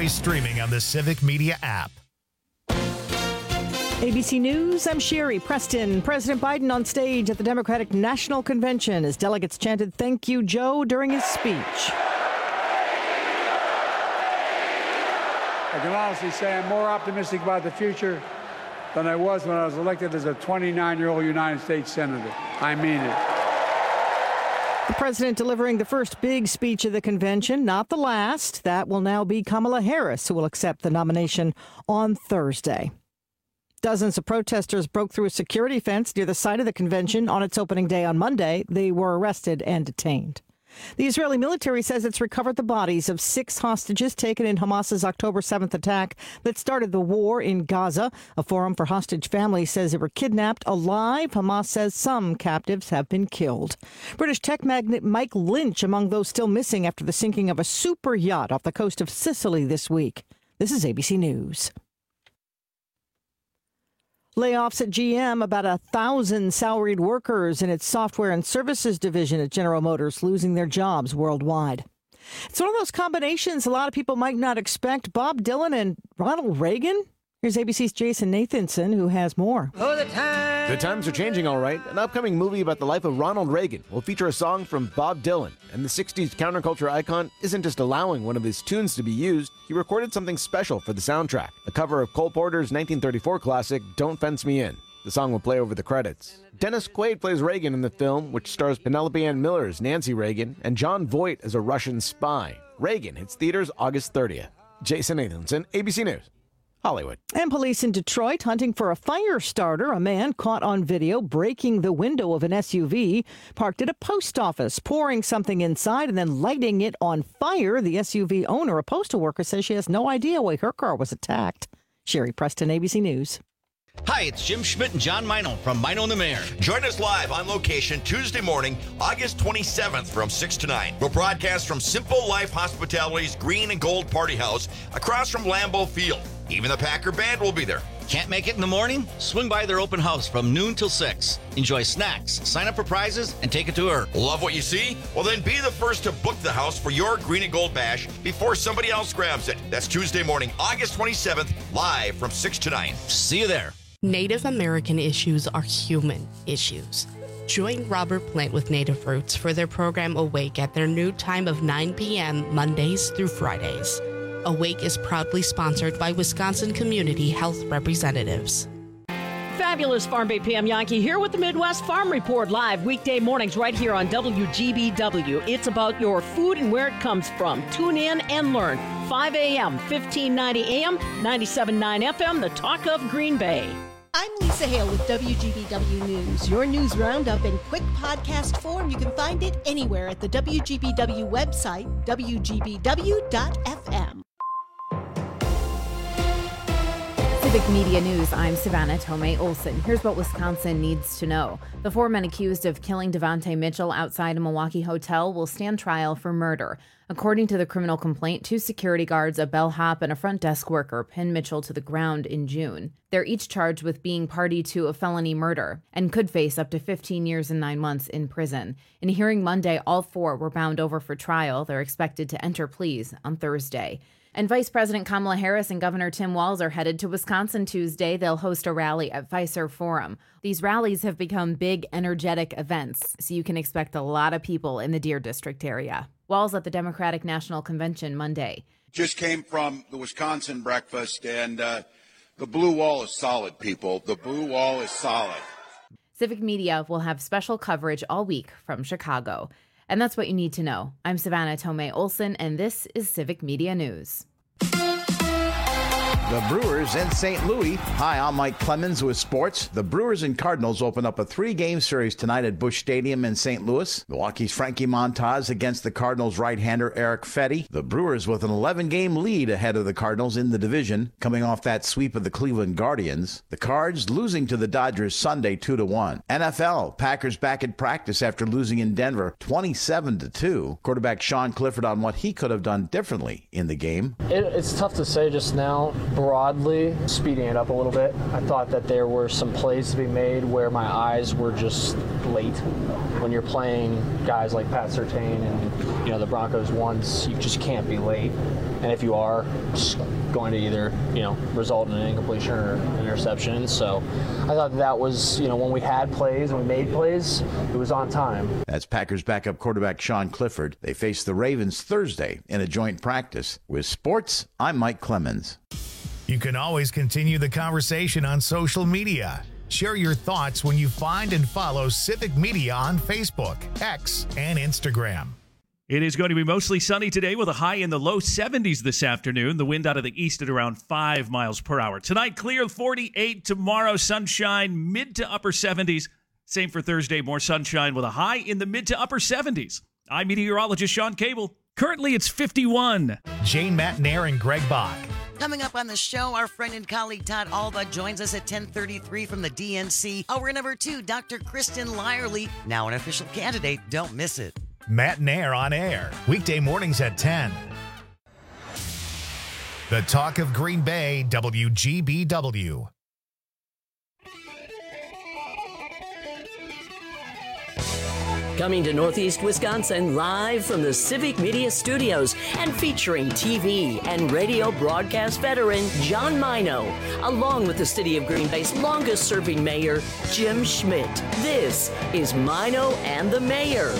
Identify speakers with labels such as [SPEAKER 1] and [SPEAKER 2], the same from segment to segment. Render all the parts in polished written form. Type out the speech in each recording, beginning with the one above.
[SPEAKER 1] always streaming on the Civic Media app.
[SPEAKER 2] ABC News, I'm Sherry Preston. President Biden on stage at the Democratic National Convention as delegates chanted, "Thank you, Joe," during his speech.
[SPEAKER 3] I can honestly say I'm more optimistic about the future than I was when I was elected as a 29-year-old United States Senator. I mean it.
[SPEAKER 2] The president delivering the first big speech of the convention, not the last. That will now be Kamala Harris, who will accept the nomination on Thursday. Dozens of protesters broke through a security fence near the site of the convention on its opening day on Monday. They were arrested and detained. The Israeli military says it's recovered the bodies of 6 hostages taken in Hamas's October 7th attack that started the war in Gaza. A forum for hostage families says they were kidnapped alive. Hamas says some captives have been killed. British tech magnate Mike Lynch among those still missing after the sinking of a super yacht off the coast of Sicily this week. This is ABC News. Layoffs at GM, about 1,000 salaried workers in its software and services division at General Motors losing their jobs worldwide. It's one of those combinations a lot of people might not expect. Bob Dylan and Ronald Reagan? Here's ABC's Jason Nathanson, who has more.
[SPEAKER 4] The times are changing, all right. An upcoming movie about the life of Ronald Reagan will feature a song from Bob Dylan. And the 60s counterculture icon isn't just allowing one of his tunes to be used, he recorded something special for the soundtrack. A cover of Cole Porter's 1934 classic, Don't Fence Me In. The song will play over the credits. Dennis Quaid plays Reagan in the film, which stars Penelope Ann Miller as Nancy Reagan and John Voight as a Russian spy. Reagan hits theaters August 30th. Jason Nathanson, ABC News. Hollywood.
[SPEAKER 2] And police in Detroit hunting for a fire starter. A man caught on video breaking the window of an SUV parked at a post office, pouring something inside and then lighting it on fire. The SUV owner, a postal worker, says she has no idea why her car was attacked. Sherry Preston, ABC News.
[SPEAKER 5] Hi, it's Jim Schmidt and John Meinl from Meinl and the Mayor.
[SPEAKER 6] Join us live on location Tuesday morning, August 27th from 6 to 9. We'll broadcast from Simple Life Hospitality's Green and Gold Party House across from Lambeau Field. Even the Packer Band will be there.
[SPEAKER 5] Can't make it in the morning? Swing by their open house from noon till 6. Enjoy snacks, sign up for prizes, and take a tour.
[SPEAKER 6] Love what you see? Well, then be the first to book the house for your Green and Gold Bash before somebody else grabs it. That's Tuesday morning, August 27th, live from 6 to 9.
[SPEAKER 5] See you there.
[SPEAKER 7] Native American issues are human issues. Join Robert Plant with Native Roots for their program Awake at their new time of 9 p.m. Mondays through Fridays. Awake is proudly sponsored by Wisconsin Community Health Representatives.
[SPEAKER 8] Fabulous Farm Bay PM Yankee here with the Midwest Farm Report live weekday mornings right here on WGBW. It's about your food and where it comes from. Tune in and learn. 5 a.m., 1590 a.m., 97.9 FM, the talk of Green Bay.
[SPEAKER 9] I'm Lisa Hale with WGBW News. Your news roundup in quick podcast form. You can find it anywhere at the WGBW website, WGBW.fm.
[SPEAKER 10] Civic Media News, I'm Savannah Tomei Olson. Here's what Wisconsin needs to know. The 4 men accused of killing Devontae Mitchell outside a Milwaukee hotel will stand trial for murder. According to the criminal complaint, 2 security guards, a bellhop, and a front desk worker pinned Mitchell to the ground in June. They're each charged with being party to a felony murder and could face up to 15 years and 9 months in prison. In a hearing Monday, all 4 were bound over for trial. They're expected to enter pleas on Thursday. And Vice President Kamala Harris and Governor Tim Walz are headed to Wisconsin Tuesday. They'll host a rally at Fiserv Forum. These rallies have become big, energetic events, so you can expect a lot of people in the Deer District area. Walz at the Democratic National Convention Monday.
[SPEAKER 11] Just came from the Wisconsin breakfast, and the blue wall is solid, people. The blue wall is solid.
[SPEAKER 10] Civic Media will have special coverage all week from Chicago. And that's what you need to know. I'm Savannah Tomei Olson, and this is Civic Media News.
[SPEAKER 12] The Brewers in St. Louis. Hi, I'm Mike Clemens with sports. The Brewers and Cardinals open up a 3-game series tonight at Busch Stadium in St. Louis. Milwaukee's Frankie Montas against the Cardinals right-hander Eric Fetty. The Brewers with an 11-game lead ahead of the Cardinals in the division, coming off that sweep of the Cleveland Guardians. The Cards losing to the Dodgers Sunday 2-1. NFL, Packers back at practice after losing in Denver 27-2. Quarterback Sean Clifford on what he could have done differently in the game.
[SPEAKER 13] It's tough to say just now. broadly, speeding it up a little bit. I thought that there were some plays to be made where my eyes were just late. When you're playing guys like Pat Surtain and the Broncos once, you just can't be late. And if you are, it's going to either result in an incompletion or an interception. So I thought that was when we had plays and we made plays, it was on time.
[SPEAKER 12] That's Packers backup quarterback Sean Clifford. They face the Ravens Thursday in a joint practice. With sports, I'm Mike Clemens.
[SPEAKER 1] You can always continue the conversation on social media. Share your thoughts when you find and follow Civic Media on Facebook, X, and Instagram.
[SPEAKER 14] It is going to be mostly sunny today with a high in the low 70s this afternoon. The wind out of the east at around 5 miles per hour. Tonight, clear 48. Tomorrow, sunshine, mid to upper 70s. Same for Thursday, more sunshine with a high in the mid to upper 70s. I'm meteorologist Sean Cable. Currently, it's 51.
[SPEAKER 1] Jane Matnair and Greg Bach.
[SPEAKER 15] Coming up on the show, our friend and colleague Todd Alba joins us at 10:33 from the DNC. Hour number 2, Dr. Kristen Lyerly, now an official candidate. Don't miss it.
[SPEAKER 1] Matnair on air, weekday mornings at 10. The Talk of Green Bay, WGBW.
[SPEAKER 8] Coming to Northeast Wisconsin live from the Civic Media Studios and featuring TV and radio broadcast veteran John Mino, along with the City of Green Bay's longest-serving mayor, Jim Schmidt. This is Mino and the Mayor.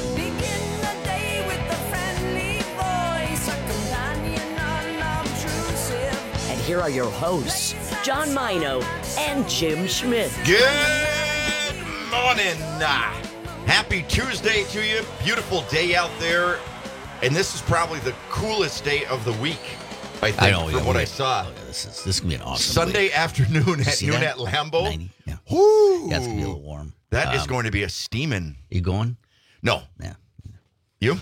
[SPEAKER 8] And here are your hosts, John Mino and Jim Schmidt.
[SPEAKER 6] Good morning. Happy Tuesday to you. Beautiful day out there. And this is probably the coolest day of the week, I think, from what I saw.
[SPEAKER 5] This is going to be an awesome
[SPEAKER 6] Sunday
[SPEAKER 5] week.
[SPEAKER 6] afternoon at noon
[SPEAKER 5] that?
[SPEAKER 6] at Lambeau.
[SPEAKER 5] 90, yeah.
[SPEAKER 6] Woo.
[SPEAKER 5] Yeah, it's going to be a little warm.
[SPEAKER 6] That is going to be a steaming.
[SPEAKER 5] You going?
[SPEAKER 6] No.
[SPEAKER 5] Yeah.
[SPEAKER 6] You?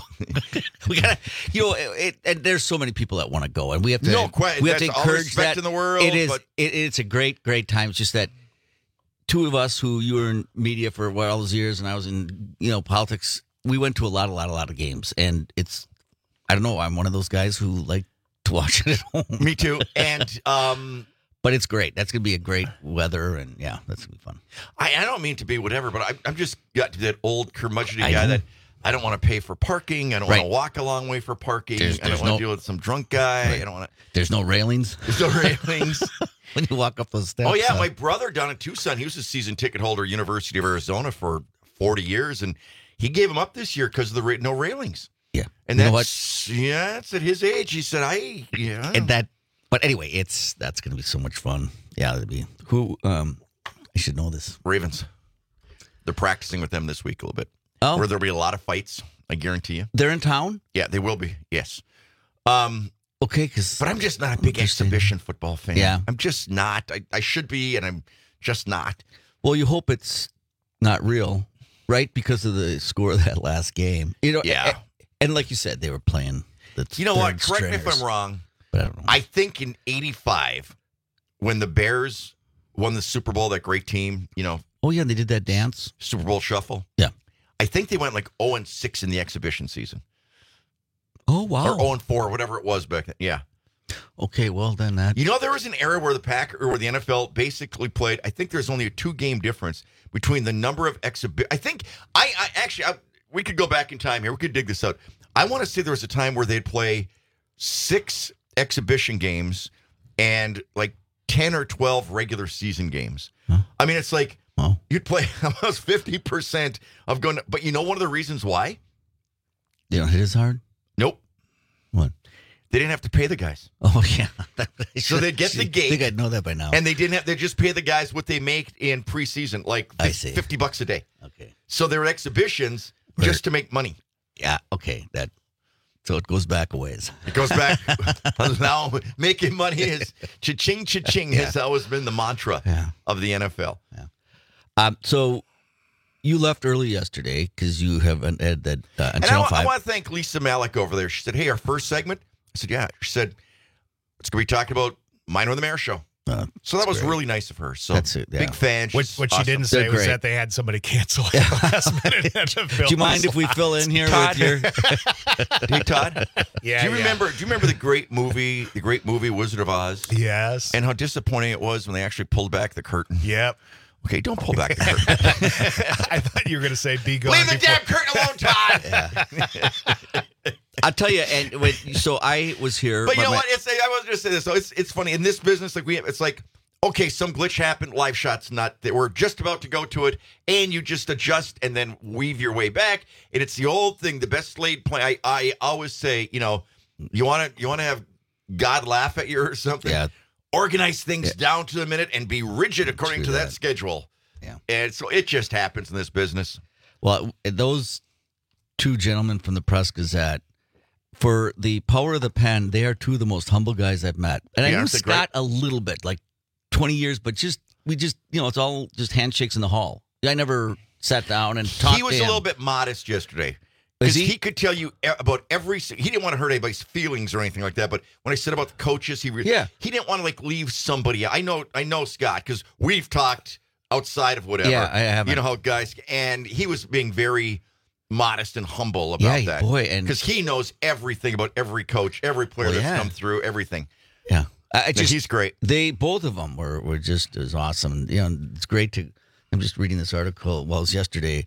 [SPEAKER 5] We gotta, and there's so many people that want to go, and we have to. We have to encourage that.
[SPEAKER 6] In the world,
[SPEAKER 5] it's a great great time. It's just that two of us who you were in media for all those years, and I was in politics. We went to a lot of games, and it's, I don't know. I'm one of those guys who like to watch it at home.
[SPEAKER 6] Me too. And
[SPEAKER 5] but it's great. That's gonna be a great weather, and yeah, that's gonna be fun.
[SPEAKER 6] I don't mean to be whatever, but I'm just got to that old curmudgeony guy that. I don't want to pay for parking. I don't want to walk a long way for parking. I don't want to deal with some drunk guy. I don't want to.
[SPEAKER 5] There's no railings.
[SPEAKER 6] There's no railings.
[SPEAKER 5] When you walk up those steps.
[SPEAKER 6] Oh, yeah. My brother down in Tucson, he was a season ticket holder at University of Arizona for 40 years, and he gave him up this year because of the no railings.
[SPEAKER 5] Yeah.
[SPEAKER 6] And that's at his age. He said,
[SPEAKER 5] but anyway, that's going to be so much fun. Yeah, that'd be. I should know this.
[SPEAKER 6] Ravens. They're practicing with them this week a little bit.
[SPEAKER 5] Oh.
[SPEAKER 6] Where there'll be a lot of fights, I guarantee you.
[SPEAKER 5] They're in town?
[SPEAKER 6] Yeah, they will be, yes.
[SPEAKER 5] Okay,
[SPEAKER 6] but I'm just not a big exhibition football fan.
[SPEAKER 5] Yeah.
[SPEAKER 6] I'm just not. I should be, and I'm just not.
[SPEAKER 5] Well, you hope it's not real, right? Because of the score of that last game.
[SPEAKER 6] Yeah.
[SPEAKER 5] And like you said, they were playing the
[SPEAKER 6] You know what? Correct me if I'm wrong.
[SPEAKER 5] But I don't know.
[SPEAKER 6] I think in 85, when the Bears won the Super Bowl, that great team,
[SPEAKER 5] Oh, yeah, they did that dance.
[SPEAKER 6] Super Bowl shuffle.
[SPEAKER 5] Yeah.
[SPEAKER 6] I think they went like 0-6 in the exhibition season.
[SPEAKER 5] Oh, wow.
[SPEAKER 6] Or 0-4, whatever it was back then. Yeah.
[SPEAKER 5] Okay, well, then that.
[SPEAKER 6] There was an era where the NFL basically played, I think there's only a 2-game difference between the number of I think, we could go back in time here. We could dig this out. I want to say there was a time where they'd play 6 exhibition games and like 10 or 12 regular season games. Huh? I mean, it's like, you'd play almost 50% of going. But one of the reasons why?
[SPEAKER 5] They don't hit as hard?
[SPEAKER 6] Nope.
[SPEAKER 5] What?
[SPEAKER 6] They didn't have to pay the guys.
[SPEAKER 5] Oh, yeah.
[SPEAKER 6] So they'd get the gate.
[SPEAKER 5] I think I'd know that by now.
[SPEAKER 6] And they just pay the guys what they make in preseason, like $50 a day.
[SPEAKER 5] Okay.
[SPEAKER 6] So they were exhibitions just to make money.
[SPEAKER 5] Yeah, okay. So it goes back a ways.
[SPEAKER 6] It goes back. Now making money is cha-ching, cha-ching has always been the mantra of the NFL.
[SPEAKER 5] Yeah. So you left early yesterday because you have an ed that on Channel 5.
[SPEAKER 6] I want to thank Lisa Malik over there. She said, hey, our first segment. I said, yeah. She said, it's going to be talking about Mino and the Mayor Show. So that was really nice of her. So
[SPEAKER 5] That's it, yeah.
[SPEAKER 6] big fan.
[SPEAKER 1] What
[SPEAKER 6] She's
[SPEAKER 1] she
[SPEAKER 6] awesome.
[SPEAKER 1] didn't say
[SPEAKER 5] They're
[SPEAKER 1] was
[SPEAKER 5] great.
[SPEAKER 1] that they had somebody cancel at the last minute.
[SPEAKER 5] Do you mind if we fill in here
[SPEAKER 6] Todd.
[SPEAKER 5] with your?
[SPEAKER 6] Hey, Todd.
[SPEAKER 1] Yeah.
[SPEAKER 6] Do you remember the great movie Wizard of Oz?
[SPEAKER 1] Yes.
[SPEAKER 6] And how disappointing it was when they actually pulled back the curtain.
[SPEAKER 1] Yep.
[SPEAKER 6] Okay, don't pull back the curtain.
[SPEAKER 1] I thought you were going to say be gone.
[SPEAKER 6] Leave the
[SPEAKER 1] before-
[SPEAKER 6] damn curtain alone, Todd.
[SPEAKER 5] I'll tell you. And so I was here.
[SPEAKER 6] But you know what? I was going to say this. So it's funny in this business. It's like, okay, some glitch happened. Live shot's not. We're just about to go to it, and you just adjust and then weave your way back. And it's the old thing. The best laid plan. I always say, you want to have God laugh at you or something.
[SPEAKER 5] Yeah.
[SPEAKER 6] Organize things down to the minute and be rigid according to that schedule.
[SPEAKER 5] Yeah.
[SPEAKER 6] And so it just happens in this business.
[SPEAKER 5] Well, those two gentlemen from the Press Gazette, for the power of the pen, they are two of the most humble guys I've met. And I knew
[SPEAKER 6] aren't they
[SPEAKER 5] Scott a little bit, like 20 years, but we just it's all just handshakes in the hall. I never sat down and talked
[SPEAKER 6] He was
[SPEAKER 5] to
[SPEAKER 6] a
[SPEAKER 5] him.
[SPEAKER 6] little bit modest yesterday.
[SPEAKER 5] Is
[SPEAKER 6] Because
[SPEAKER 5] he?
[SPEAKER 6] he could tell you about he didn't want to hurt anybody's feelings or anything like that. But when I said about the coaches, he didn't want to leave somebody. I know Scott because we've talked outside of whatever.
[SPEAKER 5] Yeah, I have.
[SPEAKER 6] You know how guys, and he was being very modest and humble about that.
[SPEAKER 5] Boy, and
[SPEAKER 6] because he knows everything about every coach, every player that's come through, everything.
[SPEAKER 5] Yeah,
[SPEAKER 6] He's great.
[SPEAKER 5] Both of them were just as awesome. It's great to. I'm just reading this article. Well, it was yesterday.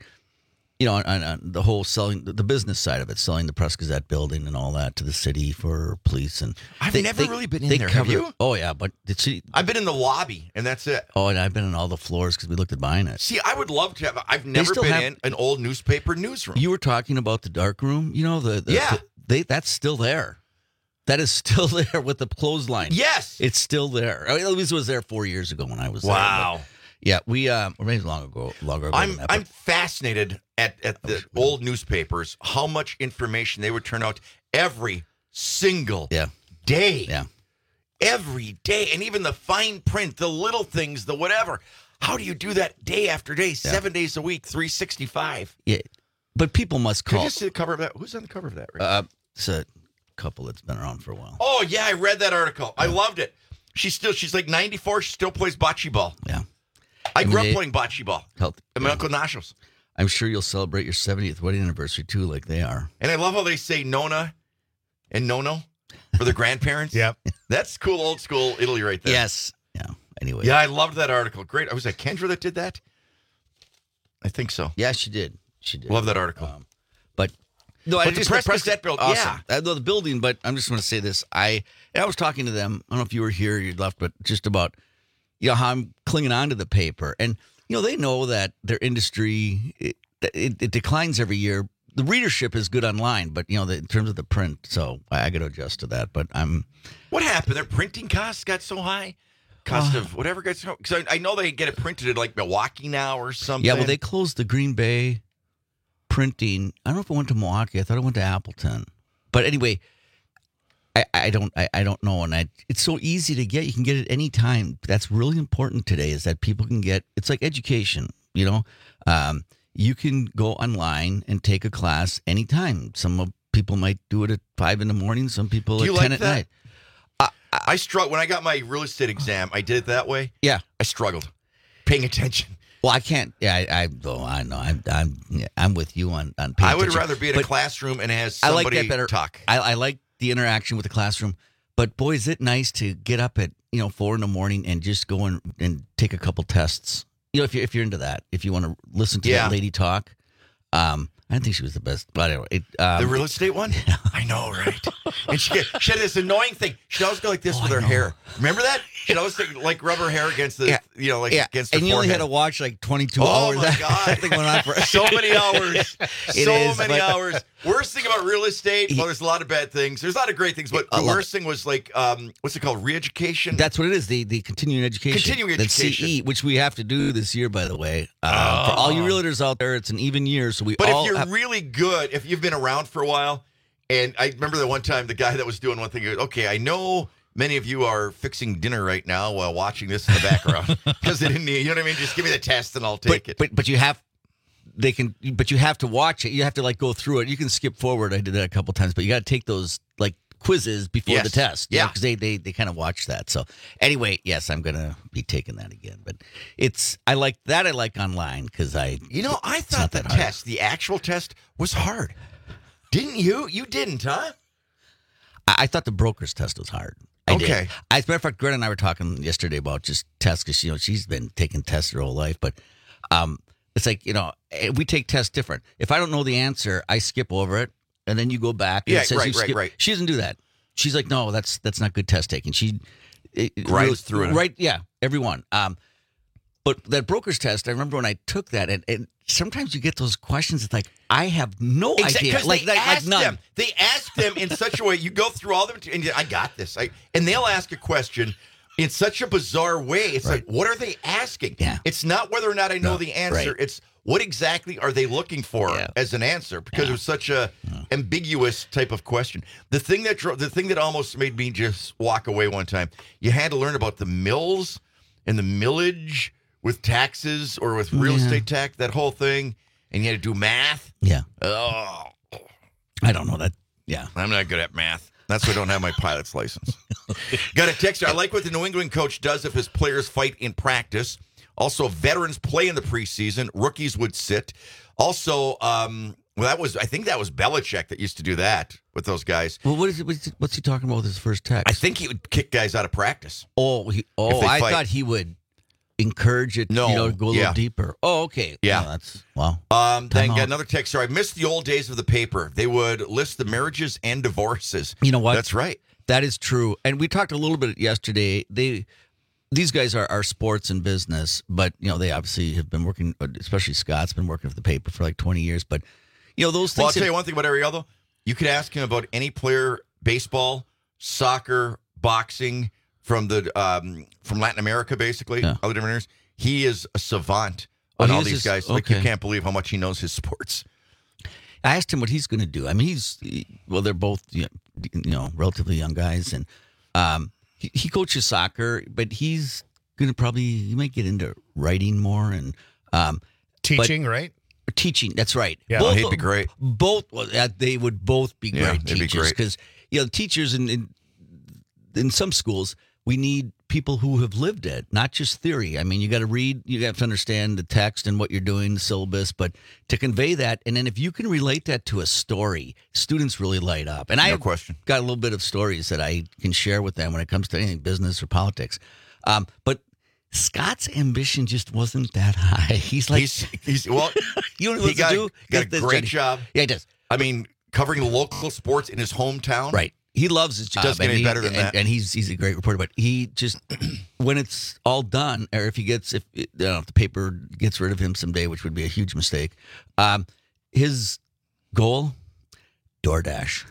[SPEAKER 5] On the whole selling the business side of it, selling the Press Gazette building and all that to the city for police and.
[SPEAKER 6] I've never really been in there. Have you?
[SPEAKER 5] Oh yeah, but the city.
[SPEAKER 6] I've been in the lobby, and that's it.
[SPEAKER 5] Oh, and I've been in all the floors because we looked at buying it.
[SPEAKER 6] See, I would love to have. I've never been in an old newspaper newsroom.
[SPEAKER 5] You were talking about the dark room. That's still there. That is still there with the clothesline.
[SPEAKER 6] Yes,
[SPEAKER 5] it's still there. At least it was there 4 years ago when I was
[SPEAKER 6] wow.
[SPEAKER 5] there. Yeah, we or maybe longer ago.
[SPEAKER 6] I'm fascinated at the old newspapers, how much information they would turn out every single day.
[SPEAKER 5] Yeah.
[SPEAKER 6] Every day. And even the fine print, the little things, the whatever. How do you do that day after day, 7 days a week, 365?
[SPEAKER 5] Yeah. But people must call.
[SPEAKER 6] Can you just see the cover of that? Who's on the cover of that? Right?
[SPEAKER 5] It's a couple that's been around for a while.
[SPEAKER 6] Oh, yeah, I read that article. I loved it. She's like 94. She still plays bocce ball.
[SPEAKER 5] Yeah.
[SPEAKER 6] I grew up playing bocce ball at my Uncle Nasho's.
[SPEAKER 5] I'm sure you'll celebrate your 70th wedding anniversary, too, like they are.
[SPEAKER 6] And I love how they say Nona and Nono for the grandparents.
[SPEAKER 1] Yep.
[SPEAKER 6] That's cool, old school Italy right there.
[SPEAKER 5] Yes. Yeah. Anyway.
[SPEAKER 6] Yeah, I loved that article. Great. Was that Kendra that did that? I think so.
[SPEAKER 5] Yeah, she did.
[SPEAKER 6] Love that article.
[SPEAKER 5] No,
[SPEAKER 6] but the Press Gazette building,
[SPEAKER 5] awesome. I love the building, but I'm just going to say this. I was talking to them. I don't know if you were here, you left, but just about how I'm clinging on to the paper. And, they know that their industry, it declines every year. The readership is good online, but, in terms of the print, so I got to adjust to that. But
[SPEAKER 6] what happened? Their printing costs got so high? Cost of whatever gets so... Because I know they get it printed at like Milwaukee now or something.
[SPEAKER 5] Yeah, well, they closed the Green Bay printing. I don't know if it went to Milwaukee. I thought it went to Appleton. But anyway... I don't know, and it's so easy to get. You can get it anytime. That's really important today. Is that people can get. It's like education. You can go online and take a class anytime. Some people might do it at 5 a.m. Some people at 10 at night.
[SPEAKER 6] I struggled when I got my real estate exam. I did it that way.
[SPEAKER 5] Yeah,
[SPEAKER 6] I struggled paying attention.
[SPEAKER 5] Well, I can't. Yeah, I know. I'm with you on paying
[SPEAKER 6] I would
[SPEAKER 5] attention.
[SPEAKER 6] rather be in a classroom and have somebody
[SPEAKER 5] I like that better.
[SPEAKER 6] talk.
[SPEAKER 5] I like the interaction with the classroom, but boy, is it nice to get up at 4 a.m. and just go and take a couple tests. If you're into that, if you want to listen to that lady talk. I didn't think she was the best, but anyway.
[SPEAKER 6] The real estate one? I know, right? And she had this annoying thing. She'd always go like this with her hair. Remember that? She'd always rub her hair against the, against her
[SPEAKER 5] and you only
[SPEAKER 6] forehead.
[SPEAKER 5] had to watch like 22
[SPEAKER 6] oh
[SPEAKER 5] hours.
[SPEAKER 6] Oh, my God.
[SPEAKER 5] That thing went on for
[SPEAKER 6] so many hours. Many
[SPEAKER 5] but-
[SPEAKER 6] hours. Worst thing about real estate, well, there's a lot of bad things. There's a lot of great things, but the worst thing was like, what's it called? Re-education?
[SPEAKER 5] That's what it is, the continuing education.
[SPEAKER 6] Continuing
[SPEAKER 5] the
[SPEAKER 6] education.
[SPEAKER 5] CE, which we have to do this year, by the way. For all you realtors out there, it's an even year, so we
[SPEAKER 6] But
[SPEAKER 5] all
[SPEAKER 6] if you're
[SPEAKER 5] have-
[SPEAKER 6] really good, if you've been around for a while, and I remember the one time the guy that was doing one thing, he goes, okay, I know many of you are fixing dinner right now while watching this in the background because they didn't need, you know what I mean? Just give me the test and I'll take it.
[SPEAKER 5] But you have... But you have to watch it. You have to go through it. You can skip forward. I did that a couple times, but you got to take those quizzes before
[SPEAKER 6] Yes.
[SPEAKER 5] the test.
[SPEAKER 6] Yeah.
[SPEAKER 5] Because they kind of watch that. So anyway, yes, I'm going to be taking that again. But I like online because
[SPEAKER 6] I thought the test, the actual test, was hard. Didn't you? You didn't, huh?
[SPEAKER 5] I thought the broker's test was hard. I did. As a matter of fact, Greta and I were talking yesterday about just tests because she's been taking tests her whole life. But it's like we take tests different. If I don't know the answer, I skip over it, and then you go back. And it says right. She doesn't do that. She's like, no, that's not good test taking. She
[SPEAKER 6] grinds through it.
[SPEAKER 5] Right? Yeah, everyone. But that broker's test, I remember when I took that, and sometimes you get those questions. It's like I have no idea. Like none.
[SPEAKER 6] They ask them in such a way. You go through all the material, and I got this. And they'll ask a question in such a bizarre way. It's like, what are they asking?
[SPEAKER 5] Yeah.
[SPEAKER 6] It's not whether or not I know the answer.
[SPEAKER 5] Right.
[SPEAKER 6] It's what exactly are they looking for as an answer? Because it was such a ambiguous type of question. The thing that almost made me just walk away one time. You had to learn about the mills and the millage with taxes or with real estate tax, that whole thing, and you had to do math.
[SPEAKER 5] Yeah.
[SPEAKER 6] Oh,
[SPEAKER 5] I don't know that. Yeah,
[SPEAKER 6] I'm not good at math. That's why I don't have my pilot's license. Got a text. I like what the New England coach does if his players fight in practice. Also, veterans play in the preseason. Rookies would sit. Also, I think that was Belichick that used to do that with those guys.
[SPEAKER 5] Well, what's he talking about with his first text?
[SPEAKER 6] I think he would kick guys out of practice.
[SPEAKER 5] I thought he would encourage it, to go a little deeper. Oh, okay.
[SPEAKER 6] Yeah.
[SPEAKER 5] No, that's, wow.
[SPEAKER 6] Then got another text. Sorry, I missed the old days of the paper. They would list the marriages and divorces.
[SPEAKER 5] You know what?
[SPEAKER 6] That's right.
[SPEAKER 5] That is true. And we talked a little bit yesterday. These guys are sports and business, but, they obviously have been working, especially Scott's been working for the paper for like 20 years. But, those things.
[SPEAKER 6] Well, I'll tell you one thing about Ariel, though. You could ask him about any player, baseball, soccer, boxing, from Latin America, basically, other different areas. He is a savant on all these guys. Like, you can't believe how much he knows his sports.
[SPEAKER 5] I asked him what he's going to do. I mean, they're both, relatively young guys, and he coaches soccer, but he's going to he might get into writing more and
[SPEAKER 1] teaching, right?
[SPEAKER 5] Teaching, that's right.
[SPEAKER 6] Yeah, he'd be great.
[SPEAKER 5] They would both be great teachers because teachers in some schools. We need people who have lived it, not just theory. I mean, you got to read, you have to understand the text and what you're doing, the syllabus, but to convey that, and then if you can relate that to a story, students really light up. And I've got a little bit of stories that I can share with them when it comes to anything business or politics. But Scott's ambition just wasn't that high. He's like,
[SPEAKER 6] you know what he got to do? Got a great job.
[SPEAKER 5] Yeah, he does.
[SPEAKER 6] I mean, covering local sports in his hometown.
[SPEAKER 5] Right. He loves his job.
[SPEAKER 6] Doesn't get any better than that.
[SPEAKER 5] And he's a great reporter. But he just, when it's all done, or if the paper gets rid of him someday, which would be a huge mistake, his goal, DoorDash.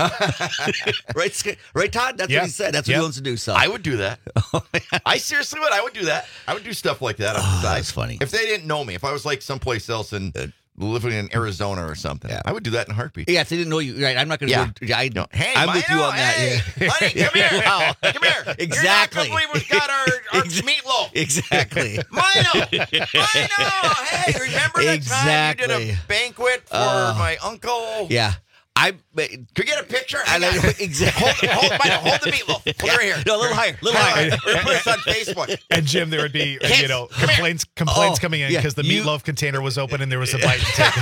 [SPEAKER 5] Right, Todd? That's what he said. That's what he wants to do. So
[SPEAKER 6] I would do that. I seriously would. I would do that. I would do stuff like that on the side.
[SPEAKER 5] That's funny.
[SPEAKER 6] If they didn't know me, if I was like someplace else and living in Arizona or something, I would do that in a heartbeat.
[SPEAKER 5] Yeah, if they didn't know you, right? I'm not going to go.
[SPEAKER 6] Hey,
[SPEAKER 5] I'm with you on that.
[SPEAKER 6] Hey, honey, come here.
[SPEAKER 5] Wow.
[SPEAKER 6] Come here.
[SPEAKER 5] Exactly.
[SPEAKER 6] You're not going to believe we've got our meatloaf.
[SPEAKER 5] Exactly.
[SPEAKER 6] Mino. Hey, remember that time you did a banquet for my uncle?
[SPEAKER 5] Yeah.
[SPEAKER 6] Could you get a picture?
[SPEAKER 5] Exactly.
[SPEAKER 6] Hold the meatloaf. Hold her here.
[SPEAKER 5] No, a little higher.
[SPEAKER 6] We're going to put this on Facebook.
[SPEAKER 1] And Jim, there would be complaints coming in because the meatloaf container was open and there was a bite taken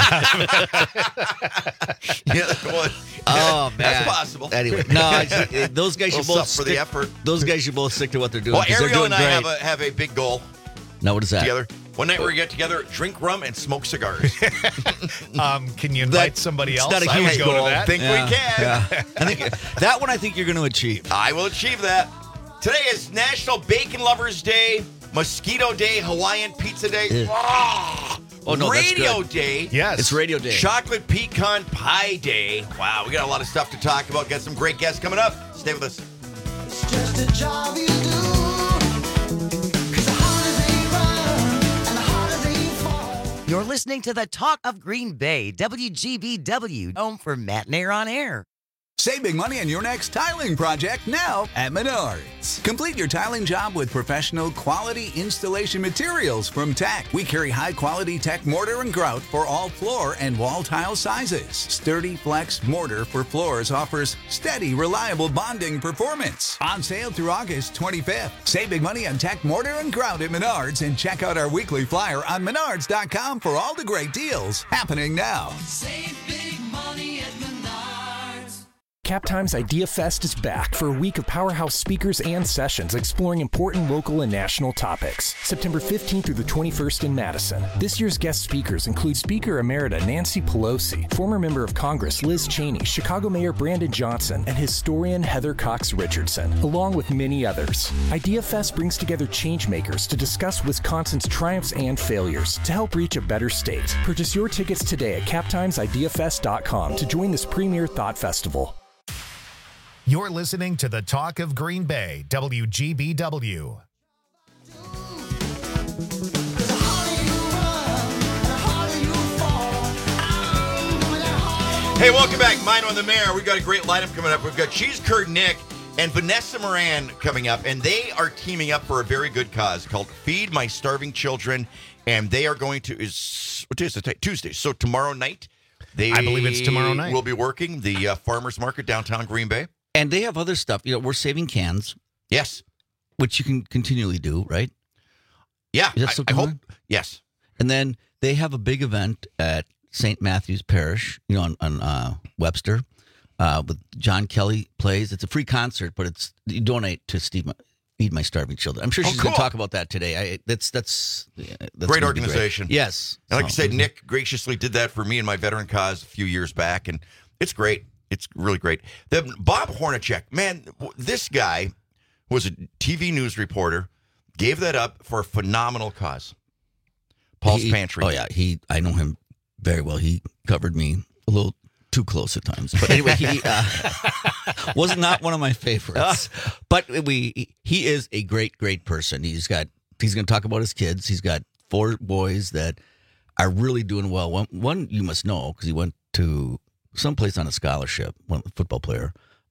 [SPEAKER 1] out.
[SPEAKER 5] Oh man,
[SPEAKER 6] that's possible.
[SPEAKER 5] Anyway, no, those guys should both
[SPEAKER 6] for the effort.
[SPEAKER 5] Those guys should both stick to what they're doing.
[SPEAKER 6] Well, Ariel and I
[SPEAKER 5] great.
[SPEAKER 6] have a big goal.
[SPEAKER 5] Now, what is that?
[SPEAKER 6] Together. One night we get together, drink rum, and smoke cigars.
[SPEAKER 1] Can you invite somebody else?
[SPEAKER 5] Not a huge goal.
[SPEAKER 6] I think we can.
[SPEAKER 5] Yeah. I think you're going to achieve.
[SPEAKER 6] I will achieve that. Today is National Bacon Lovers Day, Mosquito Day, Hawaiian Pizza Day. Radio Day.
[SPEAKER 1] Yes.
[SPEAKER 5] It's Radio Day.
[SPEAKER 6] Chocolate Pecan Pie Day. Wow, we got a lot of stuff to talk about. Got some great guests coming up. Stay with us.
[SPEAKER 16] It's just a job you do.
[SPEAKER 15] You're listening to the Talk of Green Bay, WGBW, home for Matt and Air on Air.
[SPEAKER 17] Save big money on your next tiling project now at Menards. Complete your tiling job with professional quality installation materials from Tech. We carry high-quality Tech mortar and grout for all floor and wall tile sizes. Sturdy Flex mortar for floors offers steady, reliable bonding performance. On sale through August 25th. Save big money on Tech mortar and grout at Menards and check out our weekly flyer on menards.com for all the great deals happening now.
[SPEAKER 16] Save big money at Menards.
[SPEAKER 18] Captime's Idea Fest is back for a week of powerhouse speakers and sessions exploring important local and national topics. September 15th through the 21st in Madison. This year's guest speakers include Speaker Emerita Nancy Pelosi, former member of Congress Liz Cheney, Chicago Mayor Brandon Johnson, and historian Heather Cox Richardson, along with many others. Idea Fest brings together changemakers to discuss Wisconsin's triumphs and failures to help reach a better state. Purchase your tickets today at captimesideafest.com to join this premier thought festival.
[SPEAKER 1] You're listening to the Talk of Green Bay, WGBW.
[SPEAKER 6] Hey, welcome back. Mine on the Mayor. We've got a great lineup coming up. We've got Cheese Curd Nick and Vanessa Moran coming up, and they are teaming up for a very good cause called Feed My Starving Children, and they are going to, what day is it? Tuesday. So tomorrow night,
[SPEAKER 1] I believe it's tomorrow night.
[SPEAKER 6] Will be working the farmers market downtown Green Bay.
[SPEAKER 5] And they have other stuff. We're saving cans.
[SPEAKER 6] Yes.
[SPEAKER 5] Which you can continually do, right?
[SPEAKER 6] Yeah.
[SPEAKER 5] Is that still
[SPEAKER 6] I hope.
[SPEAKER 5] going?
[SPEAKER 6] Yes.
[SPEAKER 5] And then they have a big event at St. Matthew's Parish, on Webster, with John Kelly plays. It's a free concert, but you donate to Feed My Starving Children. I'm sure she's going to talk about that today. That's
[SPEAKER 6] great organization.
[SPEAKER 5] Great. Yes.
[SPEAKER 6] And like I said, Nick graciously did that for me and my veteran cause a few years back, and it's great. It's really great. Bob Hornacek, man, this guy was a TV news reporter, gave that up for a phenomenal cause. Paul's Pantry.
[SPEAKER 5] Oh, yeah. I know him very well. He covered me a little too close at times. But anyway, he was not one of my favorites. But he is a great, great person. He's going to talk about his kids. He's got 4 boys that are really doing well. One you must know because he went to someplace on a scholarship, one football player.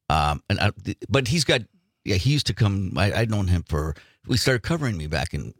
[SPEAKER 5] But he's got, he used to come, I'd known him we started covering me back in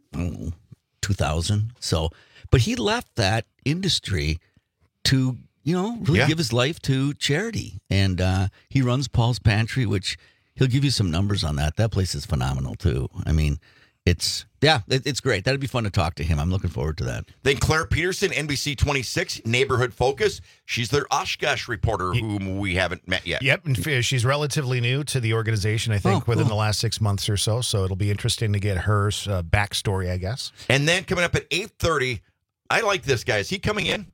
[SPEAKER 5] 2000. So, but he left that industry to, really give his life to charity. And he runs Paul's Pantry, which he'll give you some numbers on that. That place is phenomenal too. I mean, it's great. That'd be fun to talk to him. I'm looking forward to that.
[SPEAKER 6] Then Claire Peterson, NBC 26, Neighborhood Focus. She's their Oshkosh reporter whom we haven't met yet.
[SPEAKER 1] Yep, and she's relatively new to the organization, I think, within the last 6 months or so. So it'll be interesting to get her backstory, I guess.
[SPEAKER 6] And then coming up at 8:30, I like this guy. Is he coming in?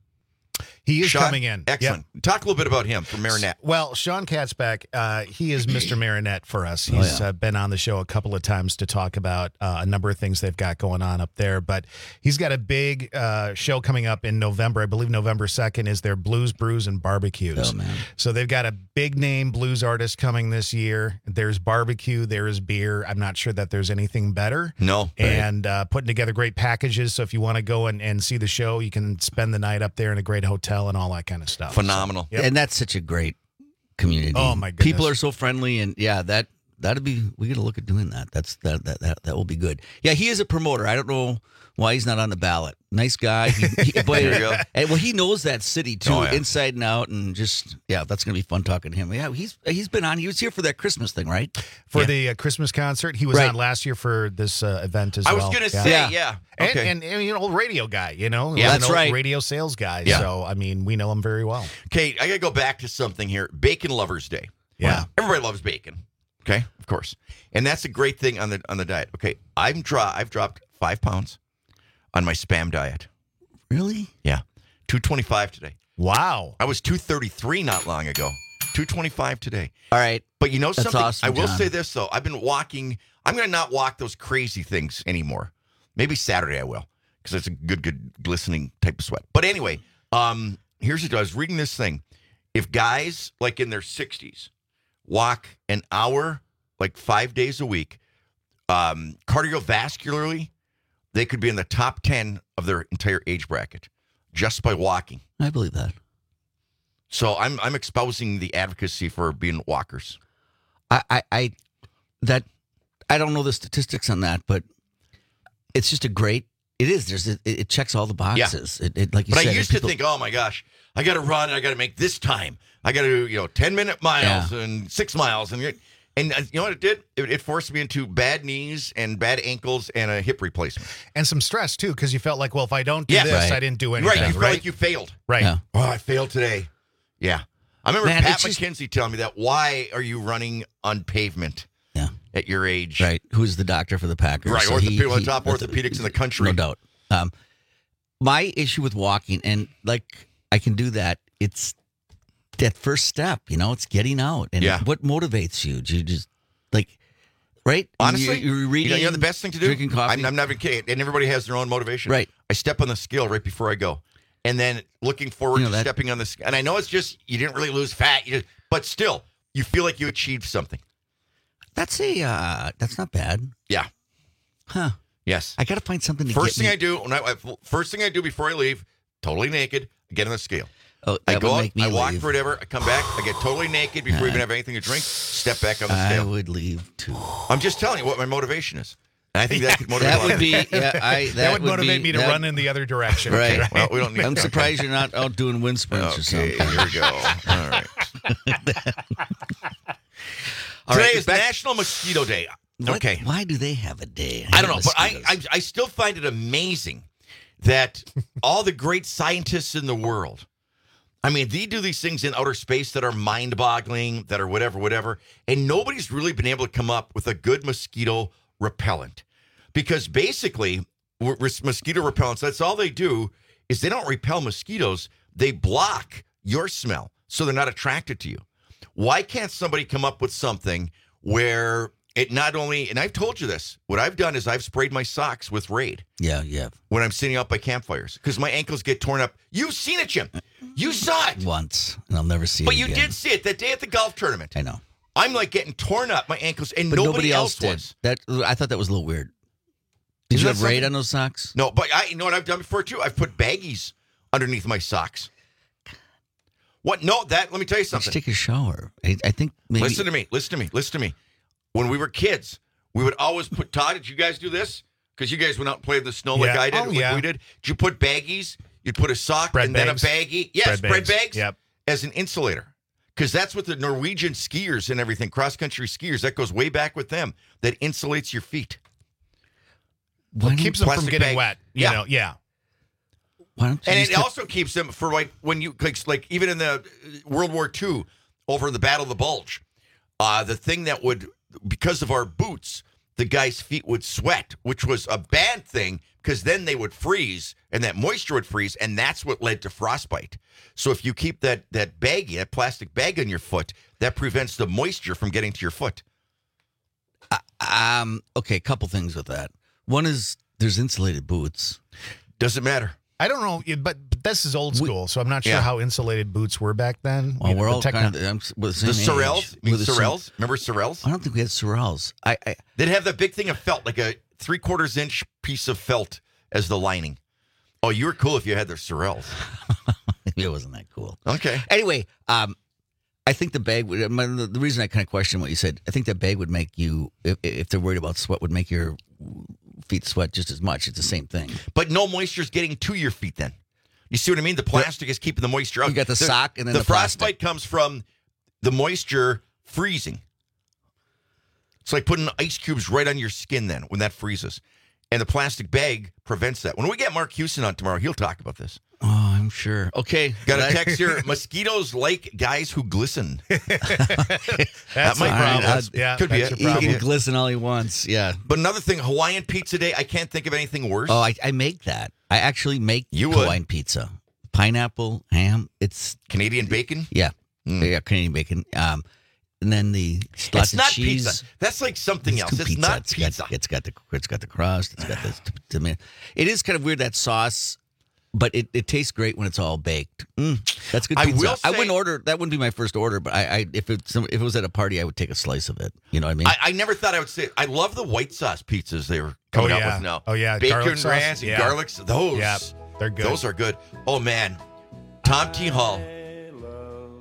[SPEAKER 1] He is
[SPEAKER 6] Sean,
[SPEAKER 1] coming in.
[SPEAKER 6] Excellent. Yep. Talk a little bit about him from Marinette.
[SPEAKER 1] Well, Sean Katzbach, he is Mr. Marinette for us. He's been on the show a couple of times to talk about a number of things they've got going on up there. But he's got a big show coming up in November. I believe November 2nd is their Blues, Brews, and Barbecues.
[SPEAKER 5] Oh, man.
[SPEAKER 1] So they've got a big name blues artist coming this year. There's barbecue. There is beer. I'm not sure that there's anything better.
[SPEAKER 6] No.
[SPEAKER 1] And putting together great packages. So if you want to go and see the show, you can spend the night up there in a great hotel and all that kind of stuff.
[SPEAKER 6] Phenomenal.
[SPEAKER 1] So,
[SPEAKER 5] And that's such a great community.
[SPEAKER 1] Oh my goodness.
[SPEAKER 5] People are so friendly, and that'd be, we got to look at doing that. That will be good. Yeah, he is a promoter. I don't know why he's not on the ballot. Nice guy. There you go. And he knows that city too, inside and out, and just that's gonna be fun talking to him. Yeah, he's been on. He was here for that Christmas thing, right?
[SPEAKER 1] For the Christmas concert, he was on last year for this event as well.
[SPEAKER 6] I was gonna say, okay.
[SPEAKER 1] And an old radio guy,
[SPEAKER 5] Yeah,
[SPEAKER 1] that's right. Radio sales guy. Yeah. So I mean, we know him very well.
[SPEAKER 6] Okay, I gotta go back to something here. Bacon Lovers Day.
[SPEAKER 1] Yeah,
[SPEAKER 6] everybody loves bacon. Okay, of course, and that's a great thing on the diet. Okay, I've dropped 5 pounds on my Spam diet.
[SPEAKER 5] Really?
[SPEAKER 6] Yeah. 225 today.
[SPEAKER 1] Wow.
[SPEAKER 6] I was 233 not long ago. 225 today.
[SPEAKER 5] All right.
[SPEAKER 6] But you know
[SPEAKER 5] That's
[SPEAKER 6] something?
[SPEAKER 5] awesome,
[SPEAKER 6] I will
[SPEAKER 5] John.
[SPEAKER 6] say this, though. I've been walking. I'm going to not walk those crazy things anymore. Maybe Saturday I will, because it's a good glistening type of sweat. But anyway, here's the deal. I was reading this thing. If guys like in their 60s walk an hour, like 5 days a week, cardiovascularly, they could be in the top 10 of their entire age bracket just by walking.
[SPEAKER 5] I believe that.
[SPEAKER 6] So I'm espousing the advocacy for being walkers.
[SPEAKER 5] I don't know the statistics on that, but it's just a great. It is. It checks all the boxes.
[SPEAKER 6] Yeah.
[SPEAKER 5] It like you
[SPEAKER 6] but
[SPEAKER 5] said.
[SPEAKER 6] I used to think, oh my gosh, I got to run. I got to make this time. I got to do 10-minute miles and 6 miles and you know what it did? It forced me into bad knees and bad ankles and a hip replacement
[SPEAKER 1] and some stress too, because you felt like, well, if I don't do this, I didn't do anything.
[SPEAKER 6] Right, you felt like you failed.
[SPEAKER 1] Right.
[SPEAKER 5] Yeah.
[SPEAKER 6] Oh, I failed today. Yeah. I remember Pat McKenzie telling me that. Why are you running on pavement?
[SPEAKER 5] Yeah.
[SPEAKER 6] At your age.
[SPEAKER 5] Right. Who's the doctor for the Packers?
[SPEAKER 6] Right.
[SPEAKER 5] So
[SPEAKER 6] One of the top orthopedics in the country.
[SPEAKER 5] No doubt. My issue with walking, and like I can do that, it's that first step, it's getting out. And what motivates you? Do you just right?
[SPEAKER 6] Honestly,
[SPEAKER 5] you're reading.
[SPEAKER 6] The best thing to do?
[SPEAKER 5] Drinking coffee.
[SPEAKER 6] I'm not even kidding. And everybody has their own motivation.
[SPEAKER 5] Right.
[SPEAKER 6] I step on the scale right before I go. And then looking forward to stepping on the scale. And I know it's just, you didn't really lose fat, but still, you feel like you achieved something.
[SPEAKER 5] That's not bad.
[SPEAKER 6] Yeah.
[SPEAKER 5] Huh.
[SPEAKER 6] Yes.
[SPEAKER 5] I got to find something to
[SPEAKER 6] First thing I do before I leave, totally naked, I get on the scale.
[SPEAKER 5] Oh,
[SPEAKER 6] I go out, I walk for whatever, I come back, I get totally naked before I even have anything to drink, step back on the scale.
[SPEAKER 5] I would leave too.
[SPEAKER 6] I'm just telling you what my motivation is. And I think that could motivate
[SPEAKER 5] that would be,
[SPEAKER 1] that would motivate me to run in the other direction.
[SPEAKER 5] Right.
[SPEAKER 6] Okay, well, we don't need
[SPEAKER 5] I'm surprised you're not out doing wind sprints or something.
[SPEAKER 6] Here we go. All right. Today is National Mosquito Day. Okay.
[SPEAKER 5] Why do they have a day?
[SPEAKER 6] I don't know, but I still find it amazing that all the great scientists in the world, I mean, they do these things in outer space that are mind-boggling, that are whatever, and nobody's really been able to come up with a good mosquito repellent. Because basically, mosquito repellents, that's all they do is they don't repel mosquitoes, they block your smell, so they're not attracted to you. Why can't somebody come up with something where it not only, and I've told you this, what I've done is I've sprayed my socks with Raid.
[SPEAKER 5] Yeah.
[SPEAKER 6] When I'm sitting out by campfires, because my ankles get torn up. You've seen it, Jim. You saw it.
[SPEAKER 5] Once, and I'll never see it
[SPEAKER 6] But you
[SPEAKER 5] again.
[SPEAKER 6] did see it that day at the golf tournament.
[SPEAKER 5] I know.
[SPEAKER 6] I'm like getting torn up, my ankles, and
[SPEAKER 5] But
[SPEAKER 6] nobody else
[SPEAKER 5] did.
[SPEAKER 6] was.
[SPEAKER 5] I thought that was a little weird. Did you have Raid on those socks?
[SPEAKER 6] No, but you know what I've done before too? I've put baggies underneath my socks. What? No, let me tell you something.
[SPEAKER 5] Let's take a shower. I think maybe.
[SPEAKER 6] Listen to me. When we were kids, we would always put, Todd, did you guys do this? Because you guys went out and played in the snow like I did, we did. Did you put baggies? You'd put a sock and then a baggie. Yes, bread bags.
[SPEAKER 1] Yep.
[SPEAKER 6] As an insulator. Because that's what the Norwegian skiers and everything, cross-country skiers, that goes way back with them. That insulates your feet.
[SPEAKER 1] Well, keeps them from getting wet. You know, yeah.
[SPEAKER 5] Why don't you
[SPEAKER 6] And it also keeps them for when you, like even in the World War II, over in the Battle of the Bulge, the thing that would, because of our boots, the guys' feet would sweat, which was a bad thing because then they would freeze and that moisture would freeze, and that's what led to frostbite. So if you keep that baggie, that plastic bag on your foot, that prevents the moisture from getting to your foot.
[SPEAKER 5] Okay, a couple things with that. One is there's insulated boots.
[SPEAKER 6] Doesn't matter.
[SPEAKER 1] I don't know, but this is old school, so I'm not sure how insulated boots were back then.
[SPEAKER 5] Well, we're all kind of
[SPEAKER 6] the Sorels. Sorels. Remember Sorels?
[SPEAKER 5] I don't think we had Sorels.
[SPEAKER 6] They'd have the big thing of felt, like a 3/4 inch piece of felt as the lining. Oh, you were cool if you had the Sorels.
[SPEAKER 5] Maybe it wasn't that cool.
[SPEAKER 6] Okay.
[SPEAKER 5] Anyway, I think the bag would. The reason I kind of question what you said, I think that bag would make you, if they're worried about sweat, would make your feet sweat just as much. It's the same thing.
[SPEAKER 6] But no moisture's getting to your feet then. You see what I mean? The plastic is keeping the moisture out.
[SPEAKER 5] You got the sock and then the
[SPEAKER 6] frostbite comes from the moisture freezing. It's like putting ice cubes right on your skin then when that freezes. And the plastic bag prevents that. When we get Mark Houston on tomorrow, he'll talk about this.
[SPEAKER 5] Oh, I'm sure. Okay.
[SPEAKER 6] Got a text here. Mosquitoes like guys who glisten.
[SPEAKER 1] That's
[SPEAKER 6] my problem. Could be
[SPEAKER 5] He can glisten all he wants. Yeah.
[SPEAKER 6] But another thing, Hawaiian Pizza Day, I can't think of anything worse.
[SPEAKER 5] Oh, I make that. I actually make Hawaiian pizza. Pineapple, ham. It's
[SPEAKER 6] Canadian bacon?
[SPEAKER 5] Yeah. Yeah, Canadian bacon. And then
[SPEAKER 6] it's not cheese. Pizza. That's like something else. It's not pizza.
[SPEAKER 5] It's got the crust. It's got the tomato. It is kind of weird, that sauce, but it tastes great when it's all baked. That's good pizza. I wouldn't order. That wouldn't be my first order, but if it was at a party, I would take a slice of it. You know what I mean?
[SPEAKER 6] I never thought I would say it. I love the white sauce pizzas they were coming out with now.
[SPEAKER 1] Oh yeah,
[SPEAKER 6] bacon ranch and garlic. Those,
[SPEAKER 1] they're good.
[SPEAKER 6] Those are good. Oh man, Tom T. Hall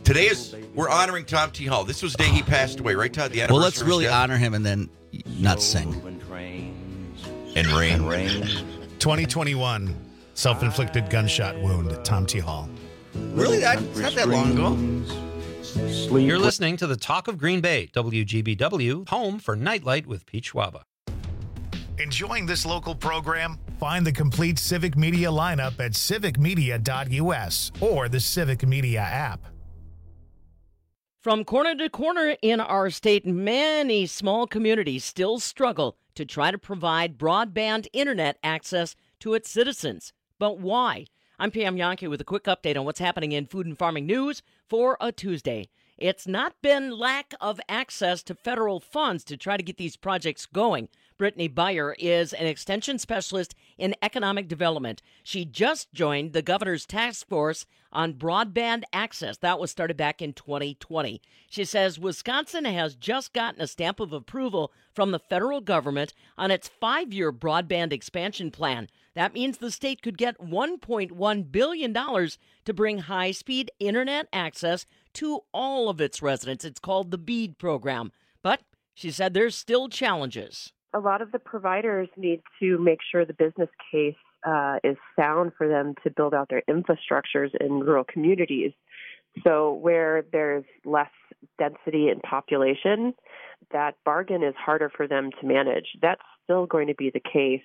[SPEAKER 6] We're honoring Tom T. Hall. This was the day he passed away, right, Todd? The anniversary.
[SPEAKER 5] Well, let's really honor him and then not sing.
[SPEAKER 6] And rain.
[SPEAKER 1] 2021, self-inflicted gunshot wound, Tom T. Hall.
[SPEAKER 5] Really? It's not that long ago.
[SPEAKER 19] You're listening to the Talk of Green Bay, WGBW, home for Nightlight with Pete Schwaba.
[SPEAKER 1] Enjoying this local program? Find the complete Civic Media lineup at civicmedia.us or the Civic Media app.
[SPEAKER 8] From corner to corner in our state, many small communities still struggle to try to provide broadband internet access to its citizens. But why? I'm Pam Yankee with a quick update on what's happening in food and farming news for a Tuesday. It's not been lack of access to federal funds to try to get these projects going. Brittany Beyer is an extension specialist in economic development. She just joined the governor's task force on broadband access. That was started back in 2020. She says Wisconsin has just gotten a stamp of approval from the federal government on its 5-year broadband expansion plan. That means the state could get $1.1 billion to bring high-speed internet access to all of its residents. It's called the BEAD program. But she said there's still challenges.
[SPEAKER 20] A lot of the providers need to make sure the business case is sound for them to build out their infrastructures in rural communities. So where there's less density in population, that bargain is harder for them to manage. That's still going to be the case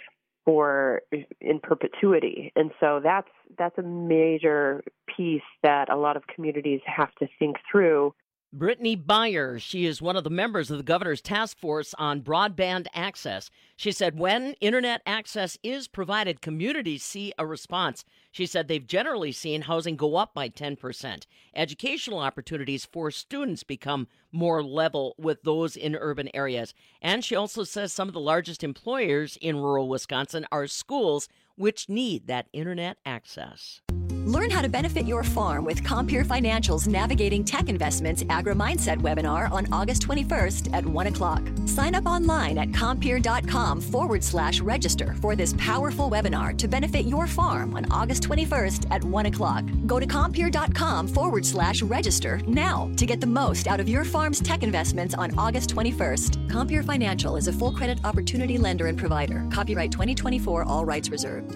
[SPEAKER 20] in perpetuity. And so that's a major piece that a lot of communities have to think through.
[SPEAKER 8] Brittany Beyer, she is one of the members of the governor's task force on broadband access. She said when internet access is provided, communities see a response. She said they've generally seen housing go up by 10%. Educational opportunities for students become more level with those in urban areas. And she also says some of the largest employers in rural Wisconsin are schools, which need that internet access.
[SPEAKER 21] Learn how to benefit your farm with Compeer Financial's Navigating Tech Investments Agri-Mindset webinar on August 21st at 1 o'clock. Sign up online at Compeer.com/register for this powerful webinar to benefit your farm on August 21st at 1 o'clock. Go to Compeer.com/register now to get the most out of your farm's tech investments on August 21st. Compeer Financial is a full credit opportunity lender and provider. Copyright 2024, all rights reserved.